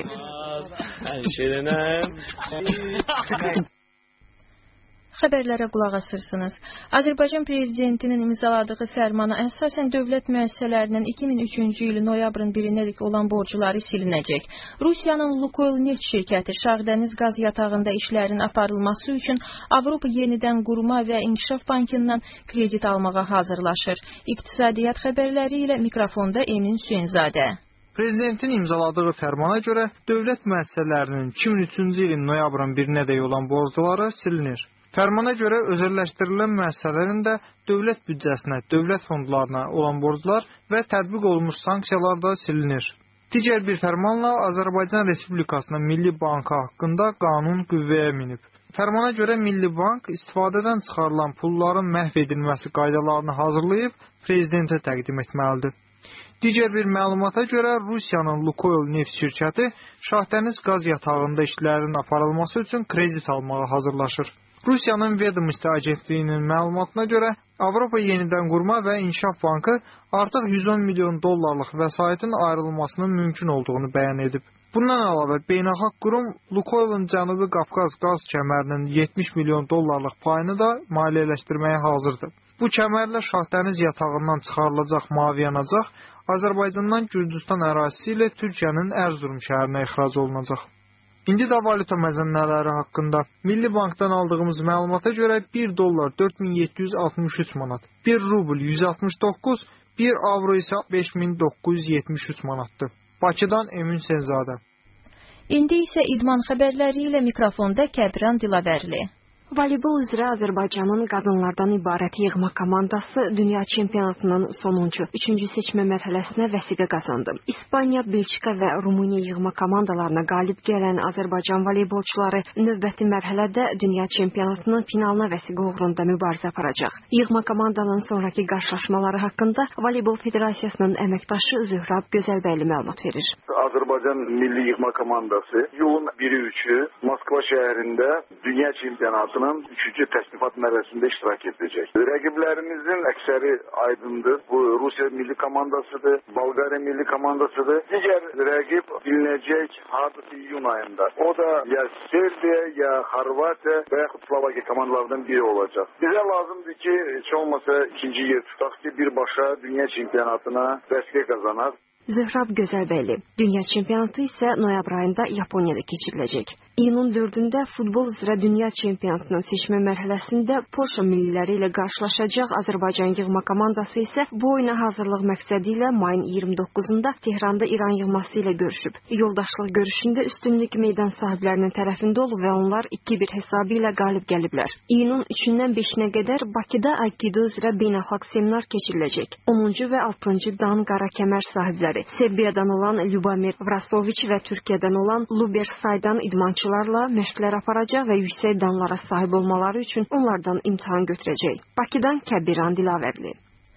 Xəbərlərə qulaq asırsınız. Azərbaycan prezidentinin imzaladığı fərmana əsasən dövlət müəssisələrinin iki min üçüncü il noyabrın birinədək olan borcları silinəcək. Rusiyanın Lukoil neft şirkəti Şağdəniz qaz yatağında işlərin aparılması üçün Avropa Yenidən Qurma və İnkişaf Bankından kredit almağa hazırlaşır. İqtisadiyyat xəbərləri ilə mikrofonda Emin Hüseynzadə. Prezidentin imzaladığı fərmana görə dövlət müəssisələrinin iki min üçüncü ilin noyabrın birinədək olan borcları silinir. Fərmana görə özəlləşdirilən müəssisələrin də dövlət büdcəsinə, dövlət fondlarına olan borclar və tətbiq olunmuş sanksiyalar da silinir. Digər bir fərmanla Azərbaycan Respublikasının Milli Bankı haqqında qanun qüvvəyə minib. Fərmana görə Milli Bank istifadədən çıxarılan pulların məhv edilməsi qaydalarını hazırlayıb prezidentə təqdim etməlidir. Digər bir məlumata görə Rusiyanın Lukoil neft şirkəti Şahdəniz qaz yatağında işlərin aparılması üçün kredit almağa hazırlaşır. Rusiyanın Vedomosti agentliyinin məlumatına görə Avropa Yenidən Qurma və İnkişaf Bankı artıq yüz on milyon dollarlıq vəsaitin ayrılmasının mümkün olduğunu bəyan edib. Bundan əlavə beynəlxalq qurum Lukoilin Cənubi Qafqaz qaz kəmərinin yetmiş milyon dollarlıq payını da maliyyələşdirməyə hazırdır. Bu kəmərlə Şahdəniz yatağından çıxarılacaq mavi yanacaq Azərbaycandan Gürcüstan ərazisi ilə Türkiyənin Ərzurum şəhərinə ixrac olunacaq. İndi də valyuta məzənələri haqqında. Milli Bankdan aldığımız məlumata görə bir dollar dörd min yeddi yüz altmış üç manat, bir rubl yüz altmış doqquz, bir avro isə beş min doqquz yüz yetmiş üç manatdır. Bakıdan Emin Hüseynzadə. İndi isə idman xəbərləri ilə mikrofonda Kəbiran Dilavərli. Voleybol üzrə Azərbaycanın qadınlardan ibarət yığma komandası dünya çempionatının sonuncu, üçüncü seçmə mərhələsinə vəsiqə qazandı. İspaniya, Belçika və Rumıniya yığma komandalarına qalib gələn Azərbaycan voleybolçuları növbəti mərhələdə dünya çempionatının finalına vəsiqə uğrunda mübarizə aparacaq. Yığma komandanın sonraki qarşılaşmaları haqqında Voleybol Federasiyasının əməkdaşı Zöhrab Gözəlbəyli məlumat verir. Azərbaycan milli yığma komandası yolun biri üçü Moskva şəhərində dünya çempionatının üçüncü təsnifat mərhələsində iştirak edəcək. Rəqiblərimizin əksəri aydındır. Bu Rusiya milli komandasıdır, Bolqariya milli komandasıdır. Digər rəqib bilinəcək hardasa iyun ayında. O da ya Serbiya, ya Xorvatiya və yaxud Slovakiya komandalarından biri olacaq. Bizə lazımdır ki, heç olmasa ikinci yer tutaq ki, birbaşa dünya çempionatına vəsiqə qazanaq. Zöhrab Gözəlbəyli. Dünya çempionatı isə noyabr ayında Yaponiyada keçiriləcək. İyunun dördündə futbol üzrə dünya çempionatının seçmə mərhələsində Polşa milliləri ilə qarşılaşacaq Azərbaycan yığma komandası isə bu oyuna hazırlıq məqsədi ilə mayın iyirmi doqquzunda Tehranda İran yığması ilə görüşüb. Yoldaşlıq görüşündə üstünlük meydan sahiblərinin tərəfində olub və onlar iki bir hesabı ilə qalib gəliblər. İyunun üçündən beşinə qədər Bakıda Aikido üzrə beynəlxalq seminar keçiriləcək. onuncu və altıncı dan qara kəmər sahibləri Serbiyadan olan Ljubomir Vrasoviç və Türkiyədən olan Luber Saydan idmançılarla məşqlər aparacaq və yüksək danlara sahib olmaları üçün onlardan imtahan götürəcək. Bakıdan Kəbiran Dilavərli.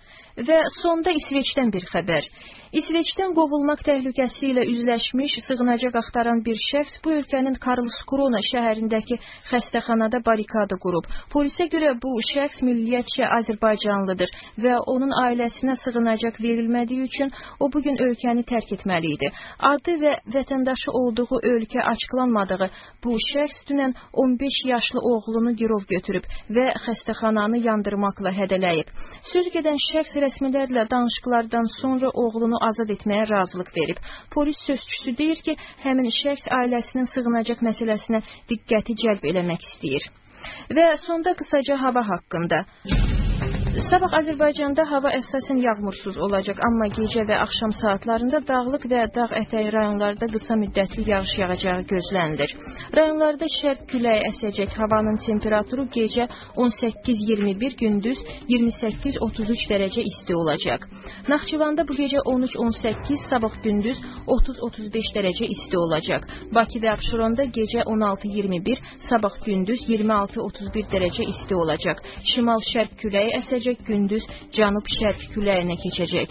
Və sonda İsveçdən bir xəbər. İsveçdən qovulmaq təhlükəsi ilə üzləşmiş sığınacaq axtaran bir şəxs bu ölkənin Karlskrona şəhərindəki xəstəxanada barikada qurub. Polisə görə bu şəxs milliyyətcə Azərbaycanlıdır və onun ailəsinə sığınacaq verilmədiyi üçün o bugün ölkəni tərk etməli idi. Adı və vətəndaşı olduğu ölkə açıqlanmadığı bu şəxs dünən on beş yaşlı oğlunu girov götürüb və xəstəxananı yandırmaqla hədələyib. Söz gedən şəxs rəsmilərlə danışıqlardan sonra oğlunu azad etməyə razılıq verib. Polis sözçüsü deyir ki, həmin şəxs ailəsinin sığınacaq məsələsinə diqqəti cəlb eləmək istəyir. Və sonda qısaca hava haqqında. Sabah Azərbaycanda hava əsasən yağmursuz olacaq, amma gecə və axşam saatlarında dağlıq və dağ ətəyi rayonlarda qısa müddətli yağış yağacağı gözlənilir. Rayonlarda şərq küləyi əsəcək, havanın temperaturu gecə on səkkiz iyirmi bir, gündüz iyirmi səkkiz otuz üç dərəcə isti olacaq. Naxçıvanda bu gecə on üç on səkkiz, sabah gündüz otuz otuz beş dərəcə isti olacaq. Bakı və Abşeronda gecə on altı iyirmi bir, sabah gündüz iyirmi altı otuz bir dərəcə isti olacaq. Şimal-şərq küləyi əsəcək, gündüz cənub-şərq küləyinə keçəcək.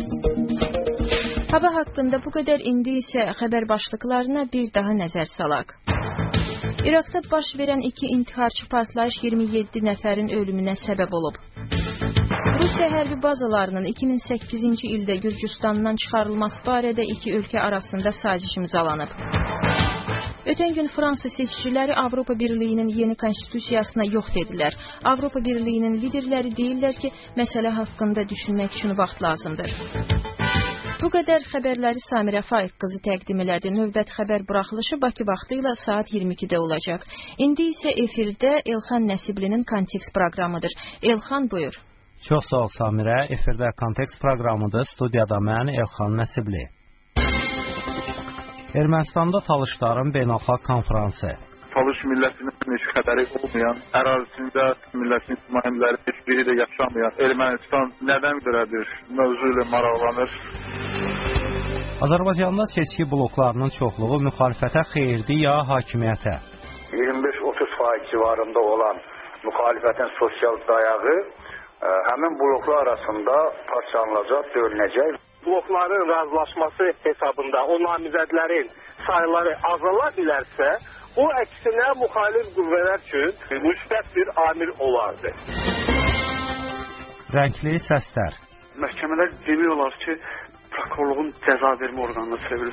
Hava haqqında bu qədər, indi isə xəbər başlıqlarına bir daha nəzər salaq. İraqda baş verən iki intiharçı partlayış iyirmi yeddi nəfərin ölümünə səbəb olub. Rusiya hərbi bazalarının iki min səkkizinci ildə Gürcüstandan çıxarılması barədə iki ölkə arasında saziş imzalanıb. Ötən gün Fransa seçiciləri Avropa Birliyinin yeni konstitusiyasına yox dedilər. Avropa Birliyinin liderləri deyirlər ki, məsələ haqqında düşünmək üçün vaxt lazımdır. Bu qədər xəbərləri Samirə Faiq qızı təqdim elədi. Növbət xəbər buraxılışı Bakı vaxtı ilə saat iyirmi ikidə olacaq. İndi isə efirdə Elxan Nəsiblinin Kontekst proqramıdır. Elxan, buyur. Çox sağ ol Samirə. Efirdə Kontekst proqramıdır. Studiyada mən Elxan Nəsibli. Ermənistanda Talışların beynəlxalq konfransı. Talış millətinin heç xəbəri olmayan, ərazisində millətin nümayəndələri heç biri də yaşamayan Ermənistan nədən belədir mövzu ilə maraqlanır. Azərbaycanda seçki bloklarının çoxluğu müxalifətə xeyirdi ya hakimiyyətə? iyirmi beş otuz faiz civarında olan müxalifətin sosial dayağı həmin bloklar arasında parçalanacaq, bölünəcək. Blokların razılaşması hesabında o namizədlərin sayıları azala bilərsə, o əksinə müxalif qüvvələr üçün müsbət bir amil olardı. Rəngli səslər. Məhkəmələr demək olar ki, prokurorluğun cəza vermə orqanına çevrilir.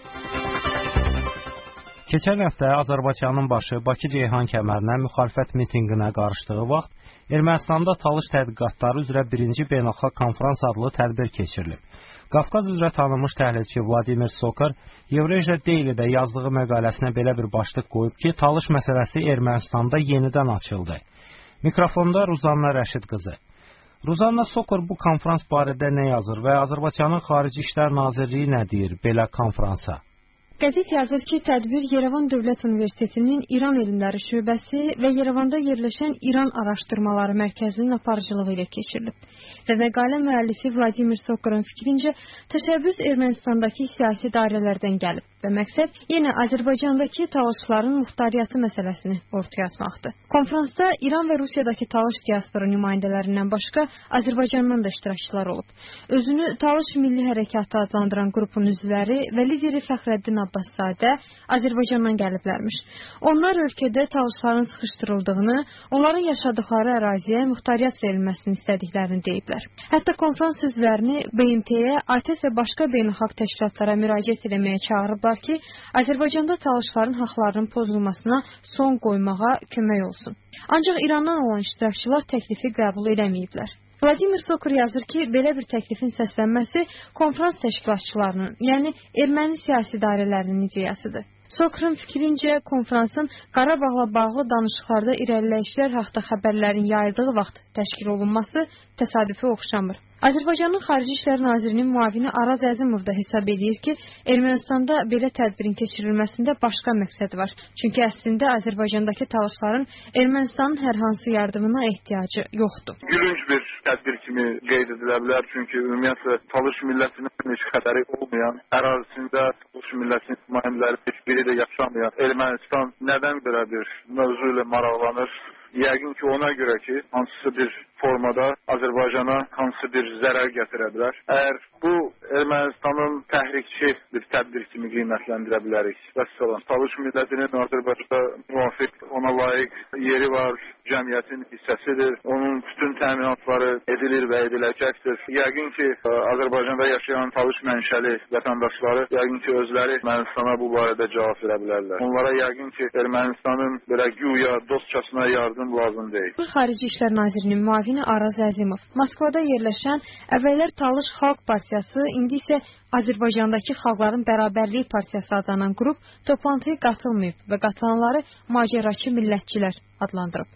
Keçən həftə Azərbaycanın başı Bakı Ceyhan kəmərinə müxalifət mitinqinə qarışdığı vaxt Ermənistanda Talış tədqiqatları üzrə birinci beynəlxalq konfrans adlı tədbir keçirilib. Qafqaz üzrə tanınmış təhlilçi Vladimir Sokar Evreja Daily'də yazdığı məqaləsinə belə bir başlıq qoyub ki, Talış məsələsi Ermənistanda yenidən açıldı. Mikrofonda Ruzanna Rəşid qızı. Ruzanna, Sokar bu konfrans barədə nə yazır və Azərbaycanın Xarici İşlər Nazirliyi nə deyir belə konfransa? Qəzet yazır ki, tədbir Yerevan Dövlət Universitetinin İran Elmləri Şöbəsi və Yerevanda yerləşən İran Araşdırmaları Mərkəzinin aparıcılığı ilə keçirilib. Və məqalə müəllifi Vladimir Sokarın fikrincə, təşəbbüs Ermənistandakı siyasi dairələrdən gəlib və məqsəd yenə Azərbaycandakı talışların muxtariyyatı məsələsini ortaya atmaqdır. Konfransda İran və Rusiyadakı talış diaspora nümayəndələrindən başqa Azərbaycandan da iştirakçılar olub. Özünü Talış Milli Hərəkatı adlandıran qrupun üzvləri və lideri Fəxrəddin Abbaszadə Azərbaycandan gəliblərmiş. Onlar ölkədə talışların sıxışdırıldığını, onların yaşadıkları əraziyə muxtariyyat verilməsini istədiklərini deyiblər. Hətta konfrans üzvlərini B M T-yə, A T F və başqa beynəlxalq təşkilatlara müraciət etməyə çağırıblar ki, Azərbaycanda talışların haqlarının pozulmasına son qoymağa kömək olsun. Ancaq İrandan olan iştirakçılar təklifi qəbul edəməyiblər. Vladimir Sokar yazır ki, belə bir təklifin səslənməsi konfrans təşkilatçılarının, yəni erməni siyasi dairələrinin ideyasıdır. Sokarın fikrincə, konfransın Qarabağla bağlı danışıqlarda irəliləyişlər haqda xəbərlərin yayıldığı vaxt təşkil olunması təsadüfi oxşamır. Azərbaycanın Xarici İşlər Nazirinin müavini Araz Əzimov da hesab edir ki, Ermənistanda belə tədbirin keçirilməsində başqa məqsəd var. Çünki əslində Azərbaycandakı talışların Ermənistanın hər hansı yardımına ehtiyacı yoxdur. Gülünç bir tədbir kimi qeyd edilə bilər. Çünki ümumiyyətlə Talış millətinin heç xəbəri olmayan, ərazisində Talış millətinin nümayəndələri heç biri də yaşamayan Ermənistan nədən belə bir mövzu ilə maraqlanır? Yəqin ki, ona görə ki, hansısa bir formada Azərbaycana hansı bir zərər gətirə bilər. Əgər bu Ermənistanın təhrikçi bir tədbir kimi qiymətləndirə bilərik. Vəssalam. Talış millətinin Azərbaycanda müvafiq, ona layiq yeri var, cəmiyyətin hissəsidir. Onun bütün təminatları edilir və ediləcəkdir. Yəqin ki, Azərbaycanda yaşayan Talış mənşəli vətəndaşları yəqin ki, özləri Ermənistana bu barədə cavab verə bilərlər. Onlara yəqin ki, Ermənistanın belə güya dostcasına yardım lazım deyil. Xarici İşlər Nazirinin müavini Araz Əzimov Moskvada yerləşən əvvəllər Talış Xalq Partiyası, indi isə Azərbaycandakı Xalqların Bərabərliyi Partiyası adlanan qrup toplantıya qatılmayıb və qatılanları macəraçı millətçilər adlandırıb.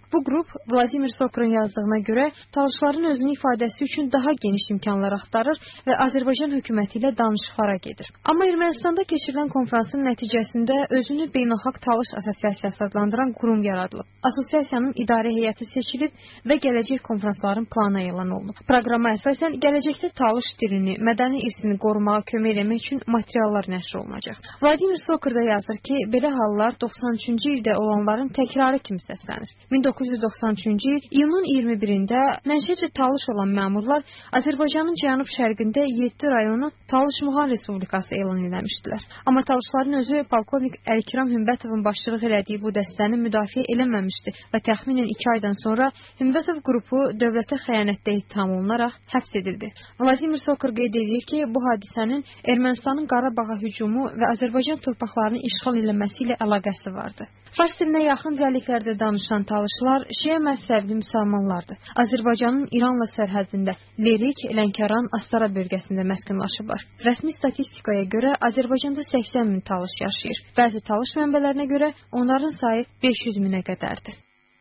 Bu qrup Vladimir Sokurun yazdığına görə talışların özünü ifadəsi üçün daha geniş imkanlar axtarır və Azərbaycan hökuməti ilə danışıqlara gedir. Amma Ermənistanda keçirilən konferansın nəticəsində özünü Beynəlxalq Talış Assosiasiyası adlandıran qurum yaradılıb. Assosiasiyanın idarə heyəti seçilib və gələcək konferansların planı elan olunub. Proqrama əsasən gələcəkdə talış dilini, mədəni irsini qorumağa kömək etmək üçün materiallar nəşr olunacaq. Vladimir Sokor da yazır ki, belə hallar doxsan üçüncü ildə olanların təkrarı kimi səslənir. min doqquz yüz doxsan üçüncü il iyunun iyirmi birində mənşəcə talış olan məmurlar Azərbaycanın cənub-şərqində yeddi rayonu Talış Muğan Respublikası elan eləmişdilər. Amma talışların özü polkovnik Əlkiram Hümbətovun başçılıq elədiyi bu dəstəni müdafiə eləməmişdi və təxminən iki aydan sonra Hümbətov qrupu dövlətə xəyanətdə ittiham olunaraq həbs edildi. Vladimir Sokor qeyd edir ki, bu hadisənin Ermənistanın Qarabağa hücumu və Azərbaycan torpaqlarını işğal eləməsi ilə əlaqəsi vardı. Fars dilinə yaxın dialektlərdə danışan talışlar Şiə məzhəbli müsəlmanlardır. Azərbaycanın İranla sərhədində Lerik, Lənkəran, Astara bölgəsində məskunlaşıblar. Rəsmi statistikaya görə Azərbaycanda səksən min talış yaşayır. Bəzi talış mənbələrinə görə onların sayı beş yüz minə qədərdir.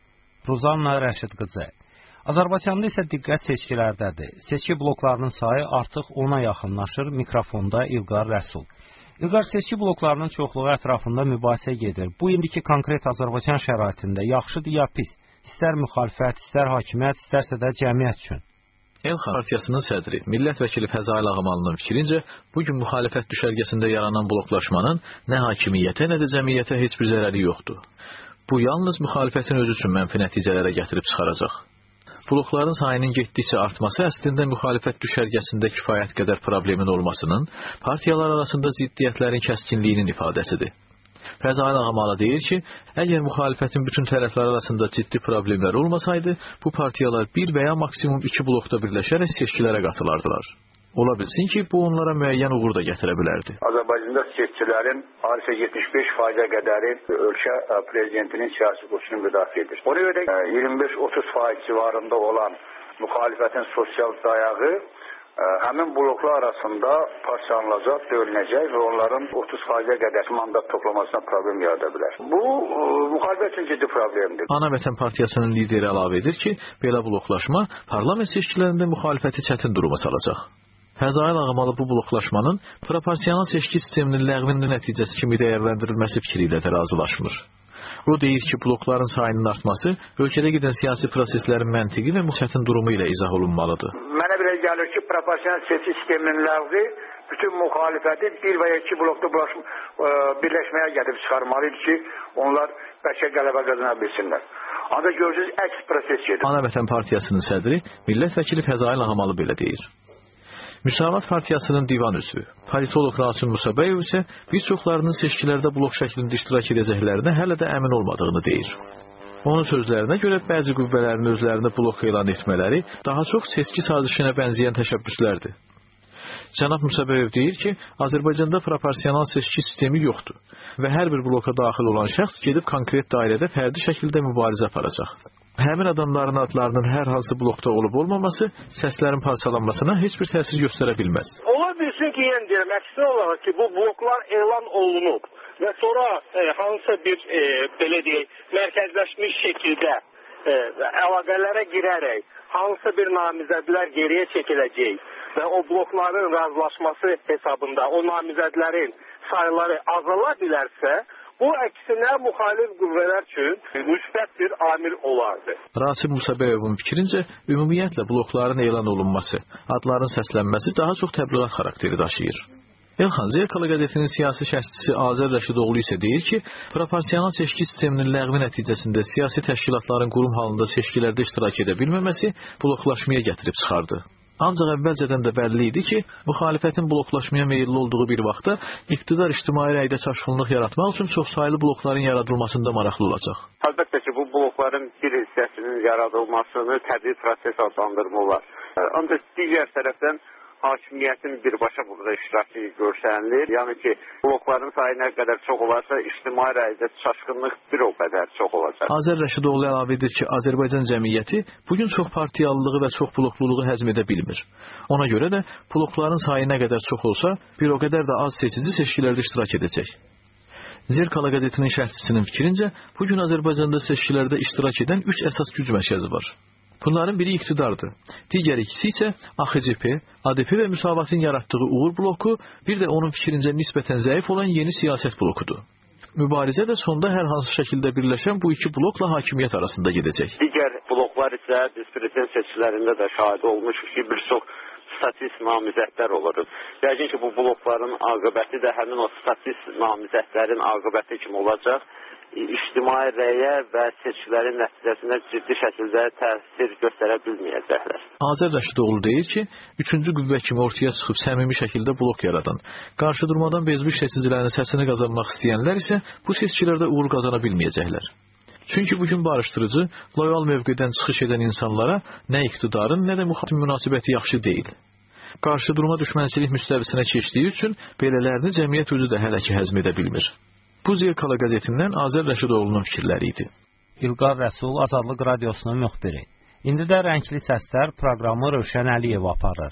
Ruzanna Rəşid qızı. Azərbaycanda isə diqqət seçkilərdədir. Seçki bloklarının sayı artıq ona yaxınlaşır. Mikrofonda İlqar Rəsul. İlqar, seçki bloklarının çoxluğu ətrafında mübahisə gedir. Bu indiki konkret Azərbaycan şəraitində yaxşıdır ya pis? İstər müxalifət, istər hakimiyyət, istərsə də cəmiyyət üçün. Elxan Partiyasının sədri, millət vəkili Fəzail Ağamalının fikrincə, bugün müxalifət düşərgəsində yaranan bloklaşmanın nə hakimiyyətə, nə də cəmiyyətə heç bir zərəri yoxdur. Bu yalnız müxalifətin özü üçün mənfi nəticələrə gətirib çıxaracaq. Blokların sayının getdikcə artması əslində müxalifət düşərgəsində kifayət qədər problemin olmasının, partiyalar arasında ziddiyyətlərin kəskinliyinin ifadəsidir. Fəzail Ağamalı deyir ki, əgər müxalifətin bütün tərəflər arasında ciddi problemlər olmasaydı, bu partiyalar bir və ya maksimum iki blokda birləşərək seçkilərə qatılardılar. Ola bilsin ki, bu onlara müəyyən uğur da gətirə bilərdi. Azərbaycanda seçkilərin hadisə yetmiş beş faizə qədəri ölkə prezidentinin siyasi kursunu müdafiə edir. Ona görə iyirmi beş otuz faiz civarında olan müxalifətin sosial dayağı həmin bloklar arasında parçalanacaq, bölünəcək və onların otuz faizə qədər mandat toplamasına problem yarada bilər. Bu, müxalifət üçün ciddi problemdir. Ana Vətən Partiyasının lideri əlavə edir ki, belə bloklaşma parlament seçkilərində müxalifəti çətin duruma salacaq. Fəzail Ağamalı bu bloklaşmanın proporsional seçki sisteminin ləğvinin nəticəsi kimi dəyərləndirilməsi fikri ilə də razılaşmır. O deyir ki, blokların sayının artması ölkədə gedən siyasi proseslərin məntiqi və müxtətin durumu ilə izah olunmalıdır. Mənə belə gəlir ki, proporsional seçki sisteminin ləğvi bütün müxalifəti bir və ya iki blokda birləşməyə gətirib çıxarmalıdır ki, onlar bəlkə qələbə qazana bilsinlər. Ancaq görürsünüz, əks proses gedir. Ana Vətən Partiyasının sədri, millət vəkili Fəzail Ağamalı belə deyir. Müsavat Partiyasının divan üzvü, politolog Rasim Musabəyov isə bir çoxlarının seçkilərdə blok şəklində iştirak edəcəklərinə hələ də əmin olmadığını deyir. Onun sözlərinə görə bəzi qüvvələrin özlərini blok elan etmələri daha çox seçki sazişinə bənzəyən təşəbbüslərdir. Cənab Musabəyov deyir ki, Azərbaycanda proporsional seçki sistemi yoxdur və hər bir bloka daxil olan şəxs gedib konkret dairədə fərdi şəkildə mübarizə aparacaq. Həmin adamların adlarının hər hansı blokda olub-olmaması səslərin parçalanmasına heç bir təsir göstərə bilməz. Ola bilsin ki, yəni deyirəm, əksinə olaraq ki, bu bloklar elan olunub və sonra e, hansısa bir e, belə deyək, mərkəzləşmiş şəkildə e, əlaqələrə girərək hansısa bir namizədlər geriyə çəkiləcək və o blokların razılaşması hesabında o namizədlərin sayıları azala bilərsə, bu əksinə müxalif qüvvələr üçün müsbət bir amil olardı. Rasim Musabəyovun fikrincə, ümumiyyətlə blokların elan olunması, adların səslənməsi daha çox təbliğat xarakteri daşıyır. Elxan Zerkalı qəzetinin siyasi şərhçisi Azər Rəşidoğlu isə deyir ki, proporsional seçki sisteminin ləğvi nəticəsində siyasi təşkilatların qurum halında seçkilərdə iştirak edə bilməməsi bloklaşmaya gətirib çıxardı. Ancaq əvvəlcədən də bəlli idi ki, müxalifətin bloklaşmaya meyilli olduğu bir vaxtda iqtidar ictimai rəydə çaşqınlıq yaratmaq üçün çoxsaylı blokların yaradılmasında maraqlı olacaq. Əlbəttə ki, bu blokların bir hissəsinin yaradılmasını təbii proses adlandırmırlar. Ancaq digər tərəfdən hakimiyyətin birbaşa burada iştirakı görsənilir. Yəni ki, blokların sayı nə qədər çox olarsa, ictimai rəydə çaşqınlıq bir o qədər çox olacaq. Azər Rəşidoğlu əlavə edir ki, Azərbaycan cəmiyyəti bugün çox partiyalılığı və çox blokluluğu həzm edə bilmir. Ona görə də blokların sayı nə qədər çox olsa, bir o qədər də az seçici seçkilərdə iştirak edəcək. Zerkala qəzetinin şərhçisinin fikrincə, bu gün Azərbaycanda seçkilərdə iştirak edən üç əsas güc mərkəzi var. Bunların biri iqtidardır. Digər ikisi isə A X C P, A D P və Müsavatın yaratdığı uğur bloku, bir də onun fikrincə nisbətən zəif olan yeni siyasət blokudur. Mübarizə də sonda hər hansı şəkildə birləşən bu iki blokla hakimiyyət arasında gedəcək. Digər bloklar isə biz prezident seçkilərində də şahid olmuşuq ki, bir çox statist namizədlər olur. Yəqin ki, bu blokların aqibəti də həmin o statist namizədlərin aqibəti kimi olacaq. İctimai rəyə və seçkilərin nəticəsində ciddi şəkildə təsir göstərə bilməyəcəklər. Azər Rəşidoğlu deyir ki, üçüncü qüvvə kimi ortaya çıxıb səmimi şəkildə blok yaradan, qarşı durmadan bezmiş seçicilərin səsini qazanmaq istəyənlər isə bu seçkilərdə uğur qazana bilməyəcəklər. Çünki bugün barışdırıcı, loyal mövqedən çıxış edən insanlara nə iqtidarın, nə də müxatim münasibəti yaxşı deyil. Qarşı durma düşmənçilik müstəvisinə keçdiyi üçün belələrini cəmiyyət özü də hələ ki həzm edə bilmir. Bu Zerkala qəzetindən Azər Rəşidoğlu'nun fikirləri idi. İlqar Rəsul, Azadlıq Radiosunun müxbiri. İndi də Rəngli Səslər proqramı Rövşən Əliyev aparır.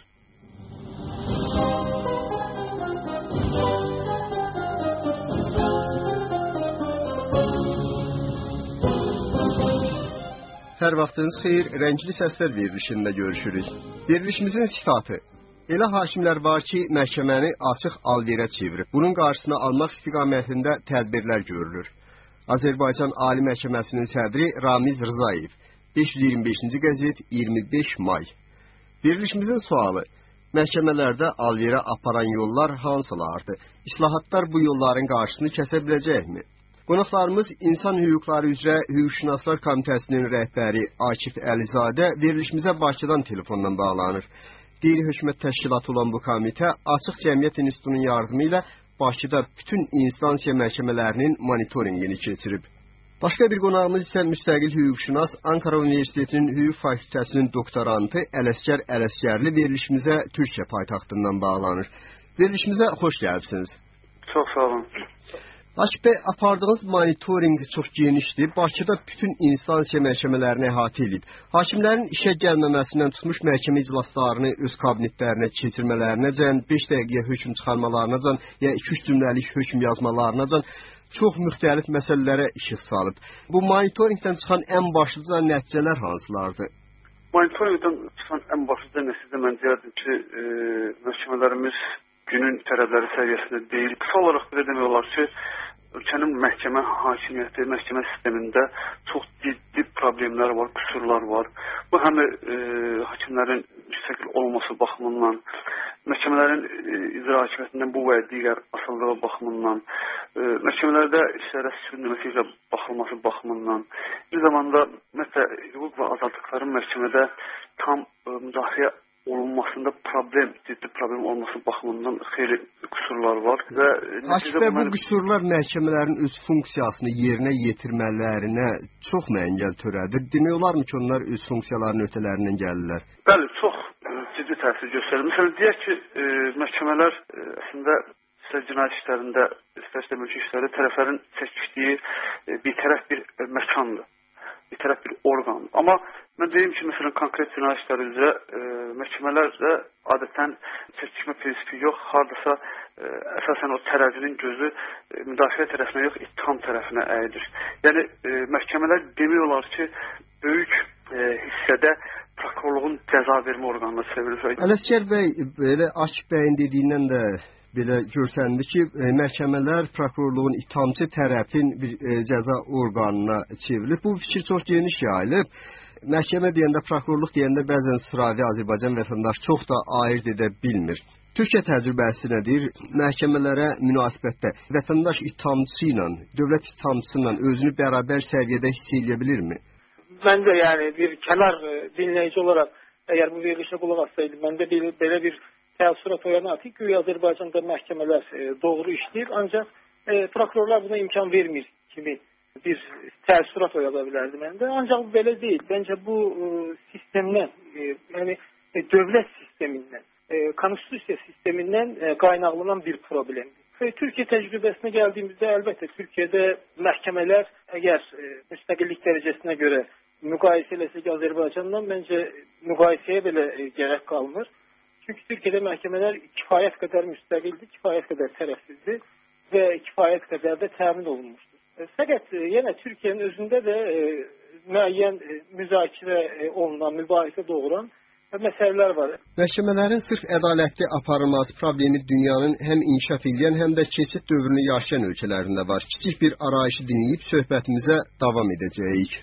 Hər vaxtınız xeyir, Rəngli Səslər verilişində görüşürük. Verilişimizin sitatı: Elə hakimlər var ki, məhkəməni açıq alverə çevirib. Bunun qarşısını almaq istiqamətində tədbirlər görülür. Azərbaycan Ali Məhkəməsinin sədri Ramiz Rzayev. beş yüz iyirmi beşinci qəzet, iyirmi beş may. Verilişimizin sualı: məhkəmələrdə alverə aparan yollar hansılardır? İslahatlar bu yolların qarşısını kəsə biləcəkmi? Qonaqlarımız İnsan Hüquqları üzrə Hüquqşünaslar Komitəsinin rəhbəri Akif Əlizadə verilişimizə Bakıdan telefonla bağlanır. Qeyri-hökumət təşkilatı olan bu komitə Açıq Cəmiyyət İnstitutunun yardımı ilə Bakıda bütün instansiya məhkəmələrinin monitorinqini keçirib. Başqa bir qonağımız isə müstəqil hüquqşünas Ankara Universitetinin Hüquq Fakültəsinin doktorantı Ələsgər Ələsgərli verilişimizə Türkiyə paytaxtından bağlanır. Verilişimizə xoş gəlibsiniz. Çox sağ olun. Akif bəy, apardığınız monitorinq çox genişdir. Bakıda bütün instansiya məhkəmələrini əhatə edib. Hakimlərin işə gəlməməsindən tutmuş məhkəmə iclaslarını öz kabinetlərinə keçirmələrinəcən, beş dəqiqəyə hökm çıxarmalarınacan, ya iki üç cümləlik hökm yazmalarınacan çox müxtəlif məsələlərə işıq salıb. Bu monitorinqdən çıxan ən başlıca nəticələr hansılardır? Monitorinqdən çıxan ən başlıca nəticə məncədir ki, e, məhkəmələrimiz günün tələbləri səviyyəsində deyil. Qısa olaraq belə demək olar ki, ölkənin məhkəmə hakimiyyəti, məhkəmə sistemində çox ciddi problemlər var, qüsurlar var. Bu həm e, hakimlərin müstəqil olması baxımından, məhkəmələrin e, icra hakimiyyətindən bu və digər asıllığı baxımından, e, məhkəmələrdə işlərə sürünməsi ilə baxılması baxımından, bir zamanda məsələn, hüquq və azadlıqların məhkəmədə tam e, müdafiə olunmasında problem, ciddi problem olması baxımından xeyli qüsurlar var və Akif bəy, bu qüsurlar məhkəmələrin öz funksiyasını yerinə yetirmələrinə çox məngəl törədir. Demək olarmı ki, onlar öz funksiyalarının ötələrindən gəlirlər? Bəli, çox ciddi təsir göstərir. Məsələn, deyək ki, e, məhkəmələr e, əslində istər cinayət işlərində, istərsə mülki işlərdə tərəflərin seçdiyi e, bir tərəf bir e, məkandır. Bir tərəf bir orqan. Amma mən deyim ki, məsələn, konkret cinayət işləri üzrə e, məhkəmələrdə adətən seçmə prinsipi yox, hardasa e, əsasən o tərəzinin gözü e, müdafiə tərəfinə yox, ittiham tərəfinə əyilir. Yəni, e, məhkəmələr demək olar ki, böyük e, hissədə prokurorluğun cəza vermə orqanına çevrilir. Ələsgər bəy, belə Akif bəyin dediyindən də belə görsəndi ki, e, məhkəmələr prokurorluğun ittihamçı tərəfin bir e, cəza orqanına çevrilir. Bu fikir çox geniş yayılıb. Məhkəmə deyəndə, prokurorluq deyəndə bəzən sıravi Azərbaycan vətəndaş çox da ayırt edə bilmir. Türkiyə təcrübəsi nədir? Məhkəmələrə münasibətdə vətəndaş ittihamçısı ilə, dövlət ittihamçısı ilə özünü bərabər səviyyədə hiss edə bilirmi? Məncə, yəni bir kənar dinləyici olaraq, əgər bu verilişə qulaq assaydı, məndə belə bir təəssürat oyanır ki, güya Azərbaycanda məhkəmələr doğru işləyir, ancaq e, prokurorlar buna imkan vermir kimi bir təəssürat oyada bilərdi məndə. Ancaq belə deyil. Bəncə bu e, sistemdən, e, yəni e, dövlət sistemindən, e, konstitusiya sistemindən e, qaynaqlanan bir problemdir. E, Türkiyə təcrübəsinə gəldiyimizdə əlbəttə Türkiyədə məhkəmələr əgər e, müstəqillik dərəcəsinə görə müqayisə eləsək Azərbaycandan, məncə müqayisəyə belə e, gərək qalmır. Çünki Türkiyədə məhkəmələr kifayət qədər müstəqildir, kifayət qədər tərəfsizdir. və kifayət qədər də təmin olunmuşdur. Fəqət yenə Türkiyənin özündə də müəyyən müzakirə olunan, mübahisə doğuran məsələlər var. Məhkəmələrin sırf ədalətli aparılması problemi dünyanın həm inkişaf edən, həm də keçid dövrünü yaşayan ölkələrində var. Kiçik bir arayışı dinləyib söhbətimizə davam edəcəyik.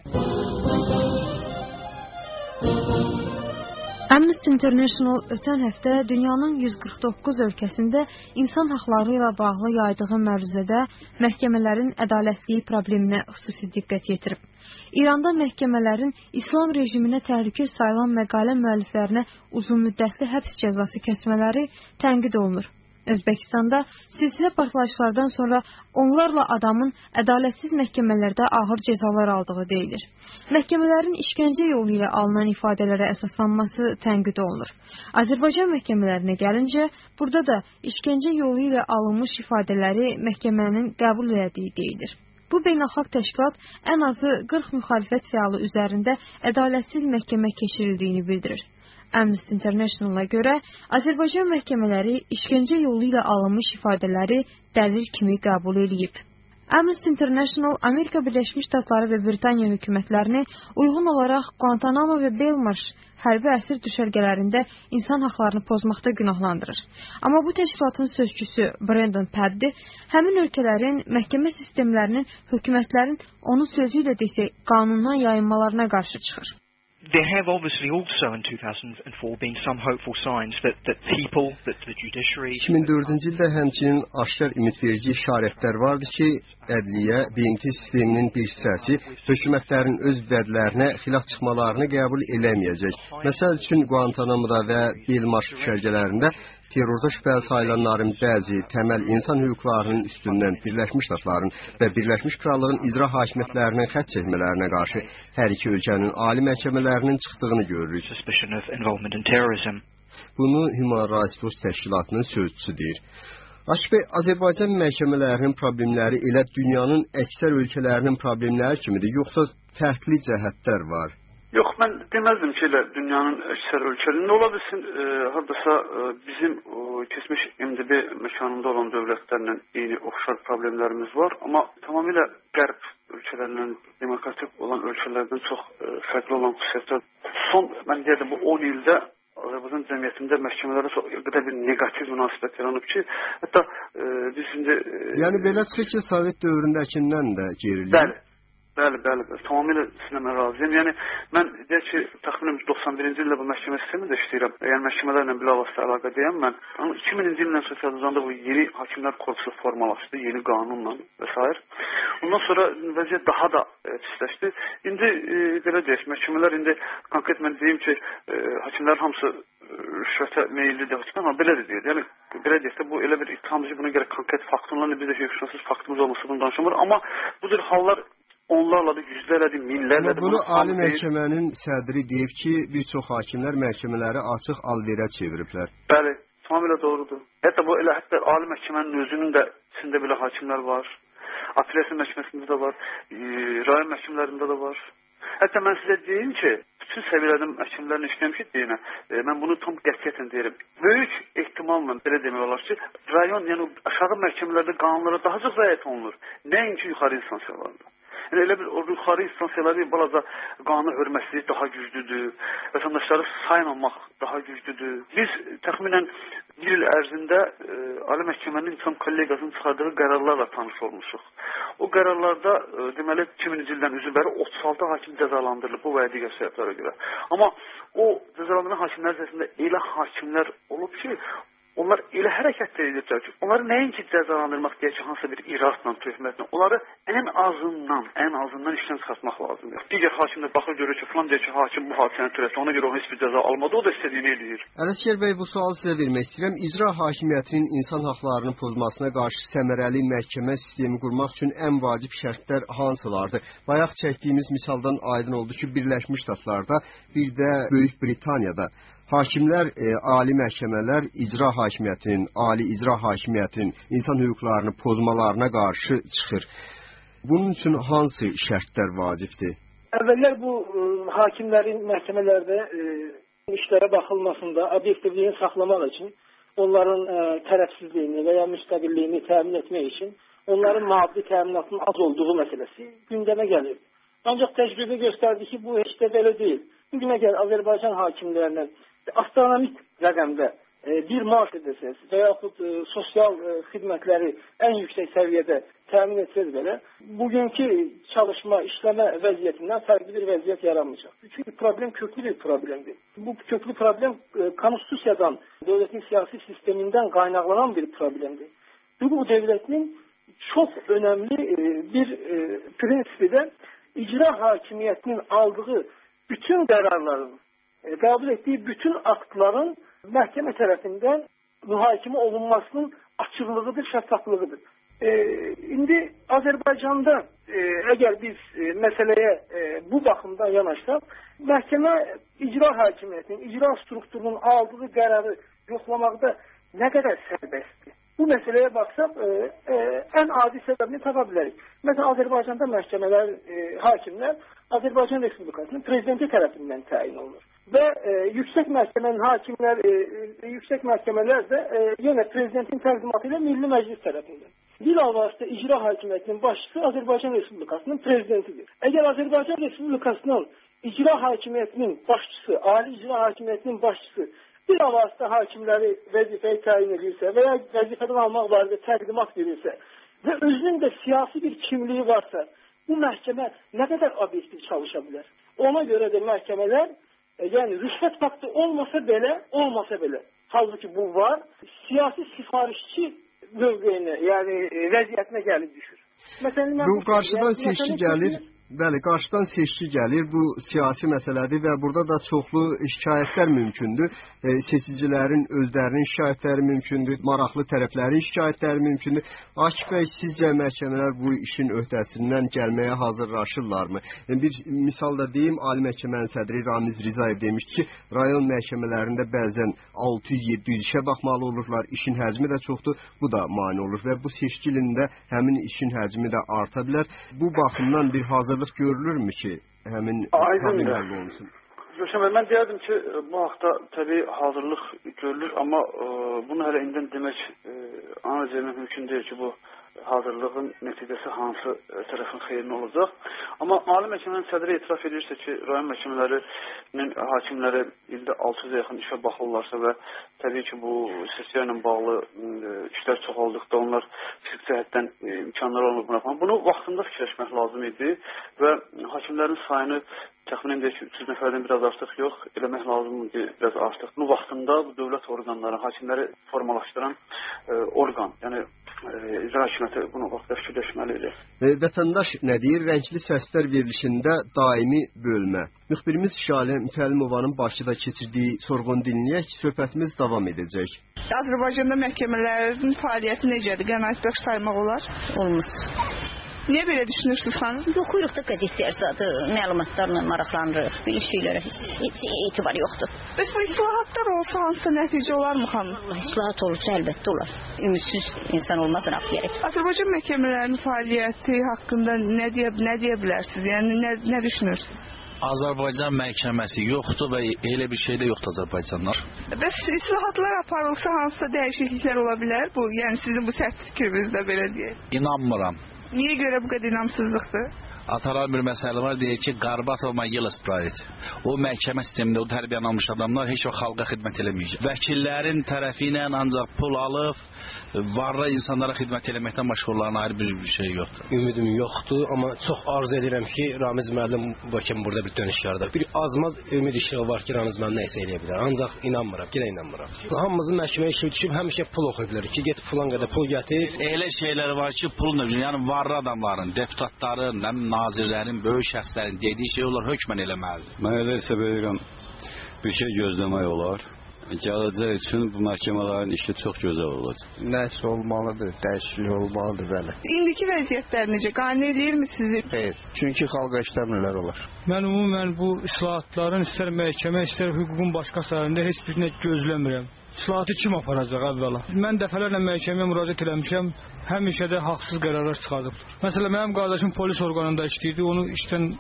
Amnesty International ötən həftə dünyanın yüz qırx doqquz ölkəsində insan haqları ilə bağlı yaydığı məruzədə məhkəmələrin ədalətliyi probleminə xüsusi diqqət yetirib. İranda məhkəmələrin İslam rejiminə təhlükə sayılan məqalə müəlliflərinə uzunmüddətli həbs cəzası kəsmələri tənqid olunur. Özbəkistanda silsilə partlayışlardan sonra onlarla adamın ədalətsiz məhkəmələrdə ağır cəzalar aldığı deyilir. Məhkəmələrin işgəncə yolu ilə alınan ifadələrə əsaslanması tənqid olunur. Azərbaycan məhkəmələrinə gəlincə, burada da işgəncə yolu ilə alınmış ifadələri məhkəmənin qəbul etdiyi deyilir. Bu beynəlxalq təşkilat ən azı qırx müxalifət fəalı üzərində ədalətsiz məhkəmə keçirildiyini bildirir. Amnesty International-a görə Azərbaycan məhkəmələri işgəncə yolu ilə alınmış ifadələri dəlil kimi qəbul edib. Amnesty International Amerika Birləşmiş Ştatları və Britaniya hökumətlərini uyğun olaraq Guantanamo və Belmarsh hərbi əsir düşərgələrində insan haqlarını pozmaqda günahlandırır. Amma bu təşkilatın sözçüsü Brandon Paddy həmin ölkələrin məhkəmə sistemlərinin hökumətlərin onun sözü ilə desək qanundan yayınmalarına qarşı çıxır. There have obviously also in two thousand four been some hopeful signs that, that people, that the judiciary... iki min dördüncü ildə həmçinin aşkar ümidverici işarətlər vardı ki, ədliyyə, B M T sisteminin bir hissəsi hökumətlərin öz vədlərinə xilaf çıxmalarını qəbul eləməyəcək. Məsəl üçün Guantanamoda və Belmarsh düşərgələrində terrorda şübhəli sayılanların bəzi təməl insan hüquqlarının üstündən Birləşmiş Ştatların və Birləşmiş Krallığın icra hakimiyyətlərinin xətt çəkmələrinə qarşı hər iki ölkənin ali məhkəmələrinin çıxdığını görürük. Bunu Human Rights Watch təşkilatının sözçüsü deyir. Aşbey, Azərbaycan məhkəmələrinin problemləri elə dünyanın əksər ölkələrinin problemləri kimidir, yoxsa fərqli cəhətlər var? Yox, mən deməzdim ki, elə dünyanın əksər ölkələrində ola bilsin, e, hardasa e, bizim e, keçmiş M D B məkanında olan dövlətlərlə eyni oxşar problemlərimiz var, amma tamamilə qərb ölkələrindən, demokratik olan ölkələrdən çox e, fərqli olan xüsusiyyətlər. Son, mən deyərdim, bu on ildə Azərbaycan cəmiyyətində məhkəmələrə çox qədər bir negativ münasibət yaranıb ki, hətta e, biz şimdi... E, yəni belə çıxır ki, Sovet dövründəkindən də gerilir. Bəli. Bəli, bəli, bəli. Tamamilə sizinlə razıyam. Yəni, mən deyək ki, təxminən doxsan birinci ildə bu məhkəmə sistemində işləyirəm. Yəni, məhkəmələrlə bilavasitə əlaqə deyəm mən. iki minci ildən Sosializmdə bu yeni hakimlər korpusu formalaşdı, yeni qanunla və s. Ondan sonra vəziyyət daha da e, pisləşdi. İndi, e, belə deyək, məhkəmələr indi, konkret mən deyim ki, e, hakimlər hamısı rüşvətə meyillidir, amma belə də deyil. Yəni, belə deyək də, bu elə bir ittiham buna görə konkret faktlarla biz də hüquqşünassız faktımız olmasa bunu danışamır. Amma bu cür hallar onlarla da yüzlərlə, minlərlə... Bunu Ali Məhkəmənin sədri deyib ki, bir çox hakimlər məhkəmələri açıq alverə çeviriblər. Bəli, tamamilə doğrudur. Hətta bu elə hətta Ali Məhkəmənin özünün də içində belə hakimlər var. Apellyasiya məhkəməsində də var, e, rayon məhkəmələrində də var. Hətta mən sizə deyim ki, bütün səviyyələrdə məhkəmələrin işləmiş deyinə, e, mən bunu tam qətiyyətlə deyirəm. Böyük ehtimalla belə demək olar ki, rayon, yəni aşağı məhkəmələrdə qanunlara daha çox riayət olunur. Nəinki yuxarı instansiyalarda. Yəni elə bir o yuxarı instansiyaları balaca qanun hörmətsizlik daha güclüdür, vətəndaşları saymamaq daha güclüdür. Biz təxminən bir il ərzində e, Ali Məhkəmənin İnsan Kollegiyasının çıxardığı qərarlarla tanış olmuşuq. O qərarlarda e, deməli iki minci ildən üzü bəri otuz altı hakim cəzalandırılıb bu və digər səbəblərə görə. Amma o cəzalandıran hakimlər səsində elə hakimlər olub ki, onlar elə hərəkət edirlər ki, onları nəinki cəzalandırmaq deyək ki, hansısa bir iraqla, töhmətlə, onları ən azından, ən azından işdən çıxartmaq lazımdır. Digər hakimlər baxır görür ki, falan deyir ki, hakim bu hadisəni törətdi, ona görə o heç bir cəza almadı, o da istədiyini eləyir. Ələsgər bəy, bu sualı sizə vermək istəyirəm. İcra hakimiyyətinin insan haqlarını pozmasına qarşı səmərəli məhkəmə sistemi qurmaq üçün ən vacib şərtlər hansılardır? Bayaq çəkdiyimiz misaldan aydın oldu ki, Birləşmiş Ştatlarda, bir də Böyük Britaniyada hakimlər, e, ali məhkəmələr icra hakimiyyətinin, ali icra hakimiyyətinin insan hüquqlarını pozmalarına qarşı çıxır. Bunun üçün hansı şərtlər vacibdir? Əvvəllər bu e, hakimlərin məhkəmələrdə e, işlərə baxılmasında obyektivliyini saxlamaq üçün onların ə, tərəfsizliyini və ya müstəqilliyini təmin etmək üçün onların maddi təminatının az olduğu məsələsi gündəmə gəlir. Ancaq təcrübə göstərdi ki, bu heç də belə deyil. Bugünə gəl Azərbaycan hakimlərindən astronomik rəqəmdə e, bir maaş edəsiniz və yaxud e, sosial e, xidmətləri ən yüksək səviyyədə təmin etsəz belə, bugünkü çalışma, işləmə vəziyyətindən fərqli bir vəziyyət yaranmayacaq. Çünki problem köklü bir problemdir. Bu köklü problem e, konstitusiyadan, dövlətin siyasi sistemindən qaynaqlanan bir problemdir. Bu dövlətin çox önəmli e, bir e, prinsipi də icra hakimiyyətinin aldığı bütün qərarların, e, qəbul etdiyi bütün aktların məhkəmə tərəfindən mühakimə olunmasının açıqlığıdır, şəffaflığıdır. E, indi Azərbaycanda e, əgər biz e, məsələyə e, bu baxımdan yanaşsaq, məhkəmə icra hakimiyyətinin, icra strukturunun aldığı qərarı yoxlamaqda nə qədər sərbəstdir? Bu məsələyə baxsaq, e, e, ən adi səbəbini tapa bilərik. Məsələn, Azərbaycanda məhkəmələr, e, hakimlər Azərbaycan Respublikasının prezidenti tərəfindən təyin olunur. Və e, yüksək məhkəmənin hakimlər, e, e, yüksək məhkəmələr də e, yenə prezidentin təqdimatı ilə Milli Məclis tərəfindən. Bilavasitə icra hakimiyyətinin başçısı Azərbaycan Respublikasının prezidentidir. Əgər Azərbaycan Respublikasının icra hakimiyyətinin başçısı, ali icra hakimiyyətinin başçısı bilavasitə hakimləri vəzifəyə təyin edirsə və ya vəzifədən almaq barədə təqdimat verirsə və özünün də siyasi bir kimliyi varsa, bu məhkəmə nə qədər obyektiv çalışa bilər? Ona görə də məhkəmələr, e, yəni rüşvət faktı olmasa belə, olmasa belə, halbuki bu var, siyasi sifarişçi mövqeyinə, yəni e, vəziyyətinə gəlib düşür. Məsələn, bu qarşıdan seçki gəlir. Bəli, qarşıdan seçki gəlir, bu siyasi məsələdir və burada da çoxlu şikayətlər mümkündür. E, seçicilərin özlərinin şikayətləri mümkündür, maraqlı tərəflərin şikayətləri mümkündür. Akif bəy, sizcə məhkəmələr bu işin öhdəsindən gəlməyə hazırlaşırlarmı? E, bir misal da deyim, Ali Məhkəmənin sədri Ramiz Rizayev demişdi ki, rayon məhkəmələrində bəzən altı yüz yeddi yüz işə baxmalı olurlar, işin həcmi də çoxdur, bu da mane olur və bu seçki ilində həmin işin həcmi də arta bilər. Bu baxımdan bir hazırlıq görülürmü ki, həmin problemlər olsun? Gülşən bəy, mən deyərdim ki, bu haqda təbii hazırlıq görülür, amma e, bunu hələ indidən demək, e, analiz etmək mümkün deyil ki, bu hazırlığın nəticəsi hansı tərəfin xeyrinə olacaq. Amma Ali Məhkəmənin sədri etiraf edirsə ki, rayon məhkəmələrinin hakimləri ildə altı yüzə yaxın işə baxırlarsa və təbii ki, bu sessiya ilə bağlı e, işlər çoxaldıqda onlar fizik cəhətdən e, imkanlar olmur buna falan. Bunu vaxtında fikirləşmək lazım idi və hakimlərin sayını təxminən deyək ki, üç yüz nəfərdən biraz artıq yox, eləmək lazımdır biraz artıq. Bu vaxtında bu dövlət orqanları, hakimləri formalaşdıran e, orqan, yəni e, icra hakimiyyəti bunu vaxtda fikirləşməlidir. E, vətəndaş nə deyir? Rəngli səslər verilişində daimi bölmə. Müxbirimiz Şalə Mütəllimovanın Bakıda keçirdiyi sorğunu dinləyək, söhbətimiz davam edəcək. Azərbaycanda məhkəmələrin fəaliyyəti necədir? Qənaətbəxş saymaq olar? Olmaz. Niyə belə düşünürsünüz xanım? Yoxuyuruq da qəzetlər zadı, məlumatlarla maraqlanırıq. Belə şeylərə heç, heç etibar yoxdur. Bəs bu islahatlar olsa hansısa nəticə olar mı xanım? İslahat olursa əlbəttə olar. Ümidsiz insan olmasın axıyarək. Azərbaycan məhkəmələrinin fəaliyyəti haqqında nə deyə, nə deyə bilərsiniz? Yəni nə, nə düşünürsünüz? Azərbaycan məhkəməsi yoxdur və elə bir şey də yoxdur Azərbaycanlar. Bəs islahatlar aparılsa hansısa dəyişikliklər ola bilər? Bu, yəni sizin bu sərt fikrinizdə belə deyək. İnanmıram. Niyə görə bu qədər inamsızlıqdır? Atalar bir məsələ var, deyir ki, Qarbatov Magyel ispravit. O məhkəmə sistemində o tərbiyəni almış adamlar heç o xalqa xidmət eləməyəcək. Vəkillərin tərəfi ilə ancaq pul alıb, varlı insanlara xidmət eləməkdən başqa onların ayrı bir, bir şey yoxdur. Ümidim yoxdur, amma çox arzu edirəm ki, Ramiz müəllim bu kimi burada bir dönüşlərdə. Bir azmaz ümid işığı var ki, Ramiz müəllim nə isə eləyə bilər. Ancaq inanmıram, yenə inanmıram. Hamımızın məhkəməyə işi düşüb həmişə pul oxuyublar ki, get filan qədər pul gətir. Elə şeylər var ki, pulun ödünü, yəni varlı adamların, deputatların, nə nazirlərin, böyük şəxslərin dediyi şey onlar hökmən eləməlidir. Mən elə hesab edirəm, bir şey gözləmək olar. Gələcək üçün bu məhkəmələrin işi çox gözəl olacaq. Nəsə olmalıdır, dəyişiklik olmalıdır, bəli. İndiki vəziyyətlər necə? Qane edirmi sizi? Xeyr, çünki xalqa işləmirlər olar. Mən ümumən bu islahatların istər məhkəmə, istər hüququn başqa sahəsində heç birinə gözləmirəm. İslahatı kim aparacaq əvvəla? Mən dəfələrlə məhkəməyə müraciət eləmişəm, həmişə də haqsız qərarlar çıxardıbdır. Məsələn, mənim qardaşım polis orqanında işləyirdi, onu işdən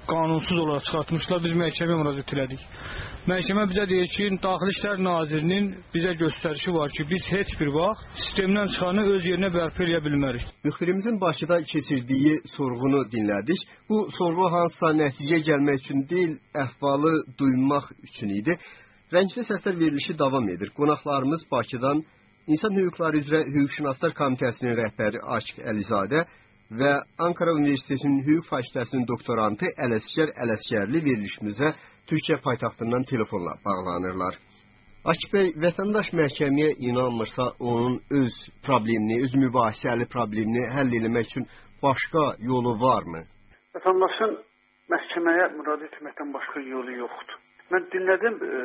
qanunsuz olaraq çıxartmışlar. Biz məhkəməyə müraciət elədik. Məhkəmə bizə deyir ki, Daxili İşlər Nazirinin bizə göstərişi var ki, biz heç bir vaxt sistemdən çıxanı öz yerinə bərpa edə bilmərik. Müxbirimizin Bakıda keçirdiyi sorğunu dinlədik. Bu sorğu hansısa nəticə gəlmək üçün deyil, əhvalı duymaq üçün idi. Rəngli səslər verilişi davam edir. Qonaqlarımız Bakıdan İnsan Hüquqları üzrə Hüquqşünaslar Komitəsinin rəhbəri Akif Əlizadə və Ankara Universitetinin Hüquq Fakültəsinin doktorantı Ələsgər Ələsgərli verilişimizə Türkiyə paytaxtından telefonla bağlanırlar. Akif bəy, vətəndaş məhkəməyə inanmırsa, onun öz problemini, öz mübahisəli problemini həll etmək üçün başqa yolu varmı? Vətəndaşın məhkəməyə müraciət etməkdən başqa yolu yoxdur. Mən dinlədim e,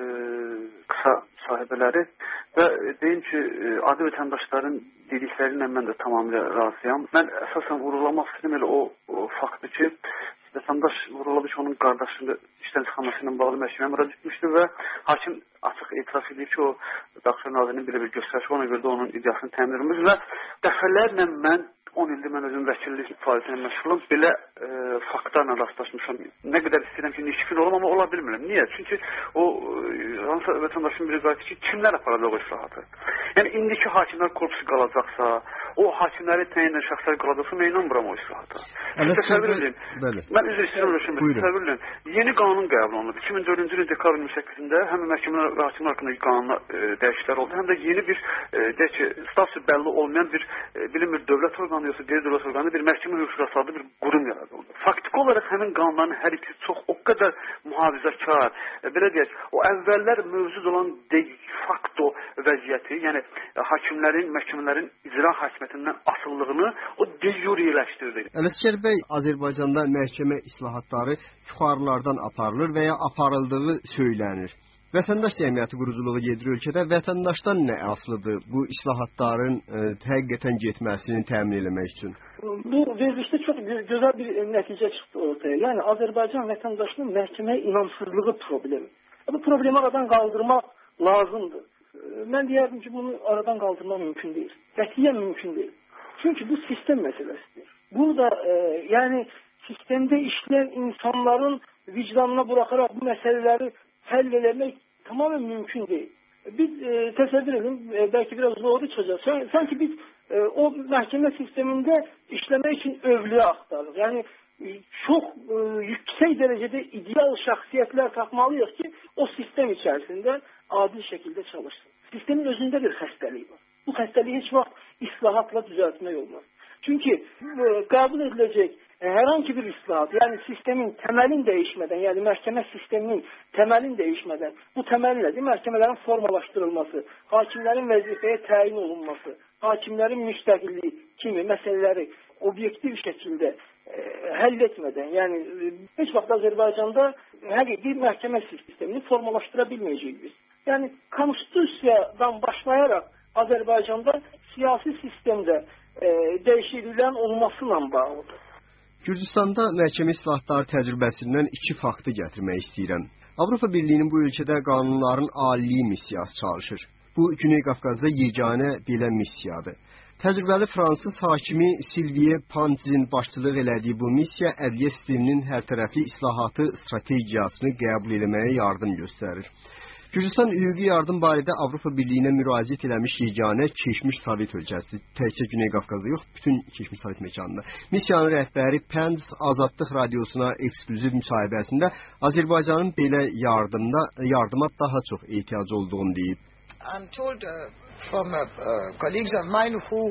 qısa sahibələri və deyim ki, e, adi vətəndaşların dedikləri ilə mən də tamamilə razıyam. Mən əsasən vurulamaq istəyirəm elə o, o faktdır ki, vətəndaş vuruladı ki, onun qardaşını işdən çıxarması ilə bağlı məhkəməyə müraciət etmişdir və hakim açıq etiraf edir ki, o Daxili Nazirinin belə bir göstərişi, ona görə də onun iddiasını təmin edilmiş və dəfələrlə mən on ildir mən özüm vəkillik fəaliyyətinə məşğulum. Belə e, faktlarla rastlaşmışam. Nə qədər istəyirəm ki, nişkil olum, amma ola bilmirəm. Niyə? Çünki o hansı vətəndaşın biri qayıtı ki, kimlər aparacaq o islahatı? Yəni, indiki hakimlər korpusu qalacaqsa, o hakimləri təyin edən şəxslər qalacaqsa, mən inanmıram o islahata. Təsəvvür edin. Mən üzr istəyirəm, təsəvvür edin. Yeni qanun qəbul olundu. iki min dördüncü ilin dekabr iyirmi səkkizində həm məhkəmələr və hakimlər haqqındakı qanuna e, dəyişikliklər oldu, həm də yeni bir e, deyək ki, statüsü bəlli olmayan bir e, bilinmir dövlət orqanı yoxsa qeyri-dövlət orqanı bir məhkəmə hüquqşünası adlı bir qurum yaradıldı. Faktiki olaraq həmin qanunların hər ikisi çox o qədər mühafizəkar, e, belə deyək, o əvvəllər mövcud olan de facto vəziyyəti, yəni e, hakimlərin, məhkəmələrin icra hakimiyyətindən asıllığını o de juriləşdirdi. Ələsgər bəy, Azərbaycanda məhkəmə islahatları yuxarılardan aparılır və ya aparıldığı söylənir. Vətəndaş cəmiyyəti quruculuğu gedir ölkədə. Vətəndaşdan nə asılıdır bu islahatların e, həqiqətən getməsini təmin etmək üçün? Bu verilişdə çox gözəl bir nəticə çıxdı ortaya. Yəni Azərbaycan vətəndaşının məhkəməyə inamsızlığı problemi. Bu problemi aradan qaldırmaq lazımdır. Mən deyərdim ki, bunu aradan qaldırmaq mümkün deyil. Qətiyyən mümkün deyil. Çünki bu sistem məsələsidir. Burada e, yəni sistemdə işləyən insanların vicdanına buraxaraq bu məsələləri həll eləmək tamamen mümkün deyil. Biz e, təsəvvür edin, e, bəlkə biraz zorlu çıxacaq. Sanki biz e, o məhkəmə sistemində işləmək üçün övliyə axtarırıq. Yəni e, çox e, yüksək dərəcədə ideal şəxsiyyətlər tapmalıyıq ki, o sistem içərisində adil şəkildə çalışsın. Sistemin özündə bir xəstəlik var. Bu xəstəliyi heç vaxt islahatla düzəltmək olmaz. Çünki e, qəbul ediləcək hər hansı bir islahat, yəni sistemin təməlini dəyişmədən, yəni məhkəmə sisteminin təməlini dəyişmədən, bu təməl nədir? Məhkəmələrin formalaşdırılması, hakimlərin vəzifəyə təyin olunması, hakimlərin müstəqilliyi kimi məsələləri obyektiv şəkildə e, həll etmədən, yəni e, heç vaxt Azərbaycanda həqiqi məhkəmə sistemini formalaşdıra bilməyəcəyik biz. Yəni konstitusiyadan başlayaraq Azərbaycanda siyasi sistemdə e, dəyişikliklərin olmasıyla bağlıdır. Gürcüstanda məhkəmə islahatları təcrübəsindən iki faktı gətirmək istəyirəm. Avropa Birliyinin bu ölkədə qanunların aliliyi missiyası çalışır. Bu, Güney Qafqazda yeganə belə missiyadır. Təcrübəli fransız hakimi Silviye Pantzin başçılıq elədiyi bu missiya ədliyyə sisteminin hərtərəfli islahatı strategiyasını qəbul etməyə yardım göstərir. Gürcüstan hüquqi yardım barədə Avropa Birliyinə müraciət eləmiş yeganə keçmiş Sovet ölkəsidir. Təkcə Güney Qafqazda yox, bütün keçmiş Sovet məkanında. Missiyanın rəhbəri Pens Azadlıq Radiosuna eksklüziv müsahibəsində Azərbaycanın belə yardımda yardıma daha çox ehtiyacı olduğunu deyib. I'm told uh, from uh, uh, colleagues of mine who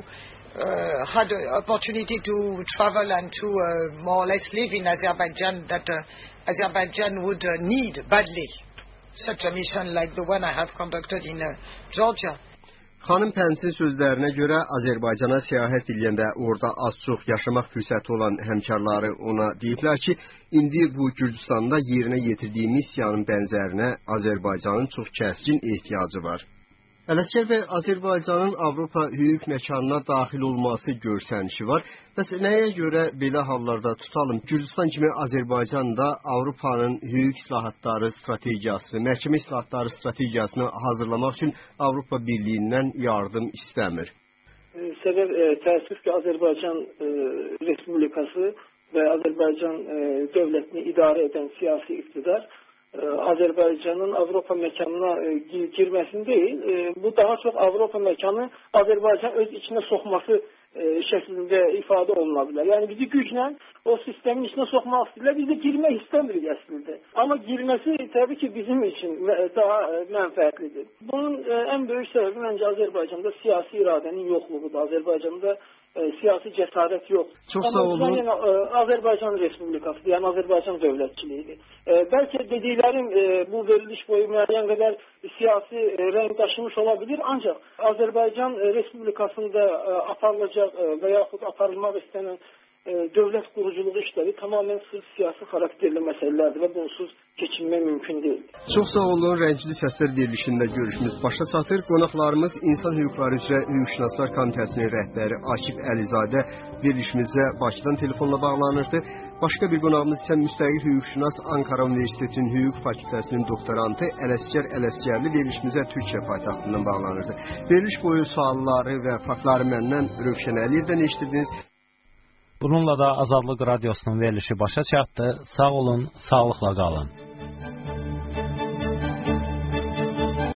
uh, had the opportunity to travel and to uh, more or less live in Azerbaijan that uh, Azerbaijan would uh, need badly such a mission like the one I have conducted in uh, Georgia. Xanım Pensin sözlərinə görə Azərbaycana səyahət edəndə orada az-çox yaşamaq fürsəti olan həmkarları ona deyiblər ki, indi bu Gürcüstanda yerinə yetirdiyi missiyanın bənzərinə Azərbaycanın çox kəskin ehtiyacı var. Ələsgər bəy, Azərbaycanın Avropa hüquq məkanına daxil olması görsənişi var. Bəs nəyə görə belə hallarda tutalım? Gürcüstan kimi Azərbaycan da Avropanın hüquq islahatları strategiyasını, məhkəmə islahatları strategiyasını hazırlamaq üçün Avropa Birliyindən yardım istəmir. Səbəb e, təəssüf ki, Azərbaycan e, Respublikası və Azərbaycan e, dövlətini idarə edən siyasi iqtidar e, Azərbaycanın Avropa məkanına e, girməsini deyil, e, bu daha çox Avropa məkanı Azərbaycan öz içinə soxması e, şəklində ifadə oluna bilər. Yəni bizi güclə o sistemin içinə soxmaq istəyirlər, biz də girmək istəmirik əslində. Amma girməsi təbii ki bizim üçün daha e, mənfəətlidir. Bunun e, ən böyük səbəbi məncə Azərbaycanda siyasi iradənin yoxluğudur. Azərbaycanda e, siyasi cəsarət yox. Çox sağ olun. Yəni, e, Azərbaycan Respublikasıdır, yəni Azərbaycan dövlətçiliyidir. E, bəlkə dediklərim e, bu veriliş boyu müəyyən qədər siyasi e, rəng daşımış ola bilir, ancaq Azərbaycan Respublikasında e, aparılacaq e, və yaxud aparılmaq istənən e, dövlət quruculuğu işləri tamamilə sırf siyasi xarakterli məsələlərdir və bunsuz keçinmək mümkün deyil. Çox sağ olun. Rəngli Səslər verilişində görüşümüz başa çatır. Qonaqlarımız İnsan Hüquqları üzrə Hüquqşünaslar Komitəsinin rəhbəri Akif Əlizadə verilişimizə Bakıdan telefonla bağlanırdı. Başqa bir qonağımız isə müstəqil hüquqşünas Ankara Universitetinin Hüquq Fakültəsinin doktorantı Ələsgər Ələsgərli verilişimizə Türkiyə paytaxtından bağlanırdı. Veriliş boyu sualları və faktları məndən Rövşən Əliyevdən eşitdiniz. Bununla da Azadlıq Radiosunun verilişi başa çatdı. Sağ olun, sağlıqla qalın.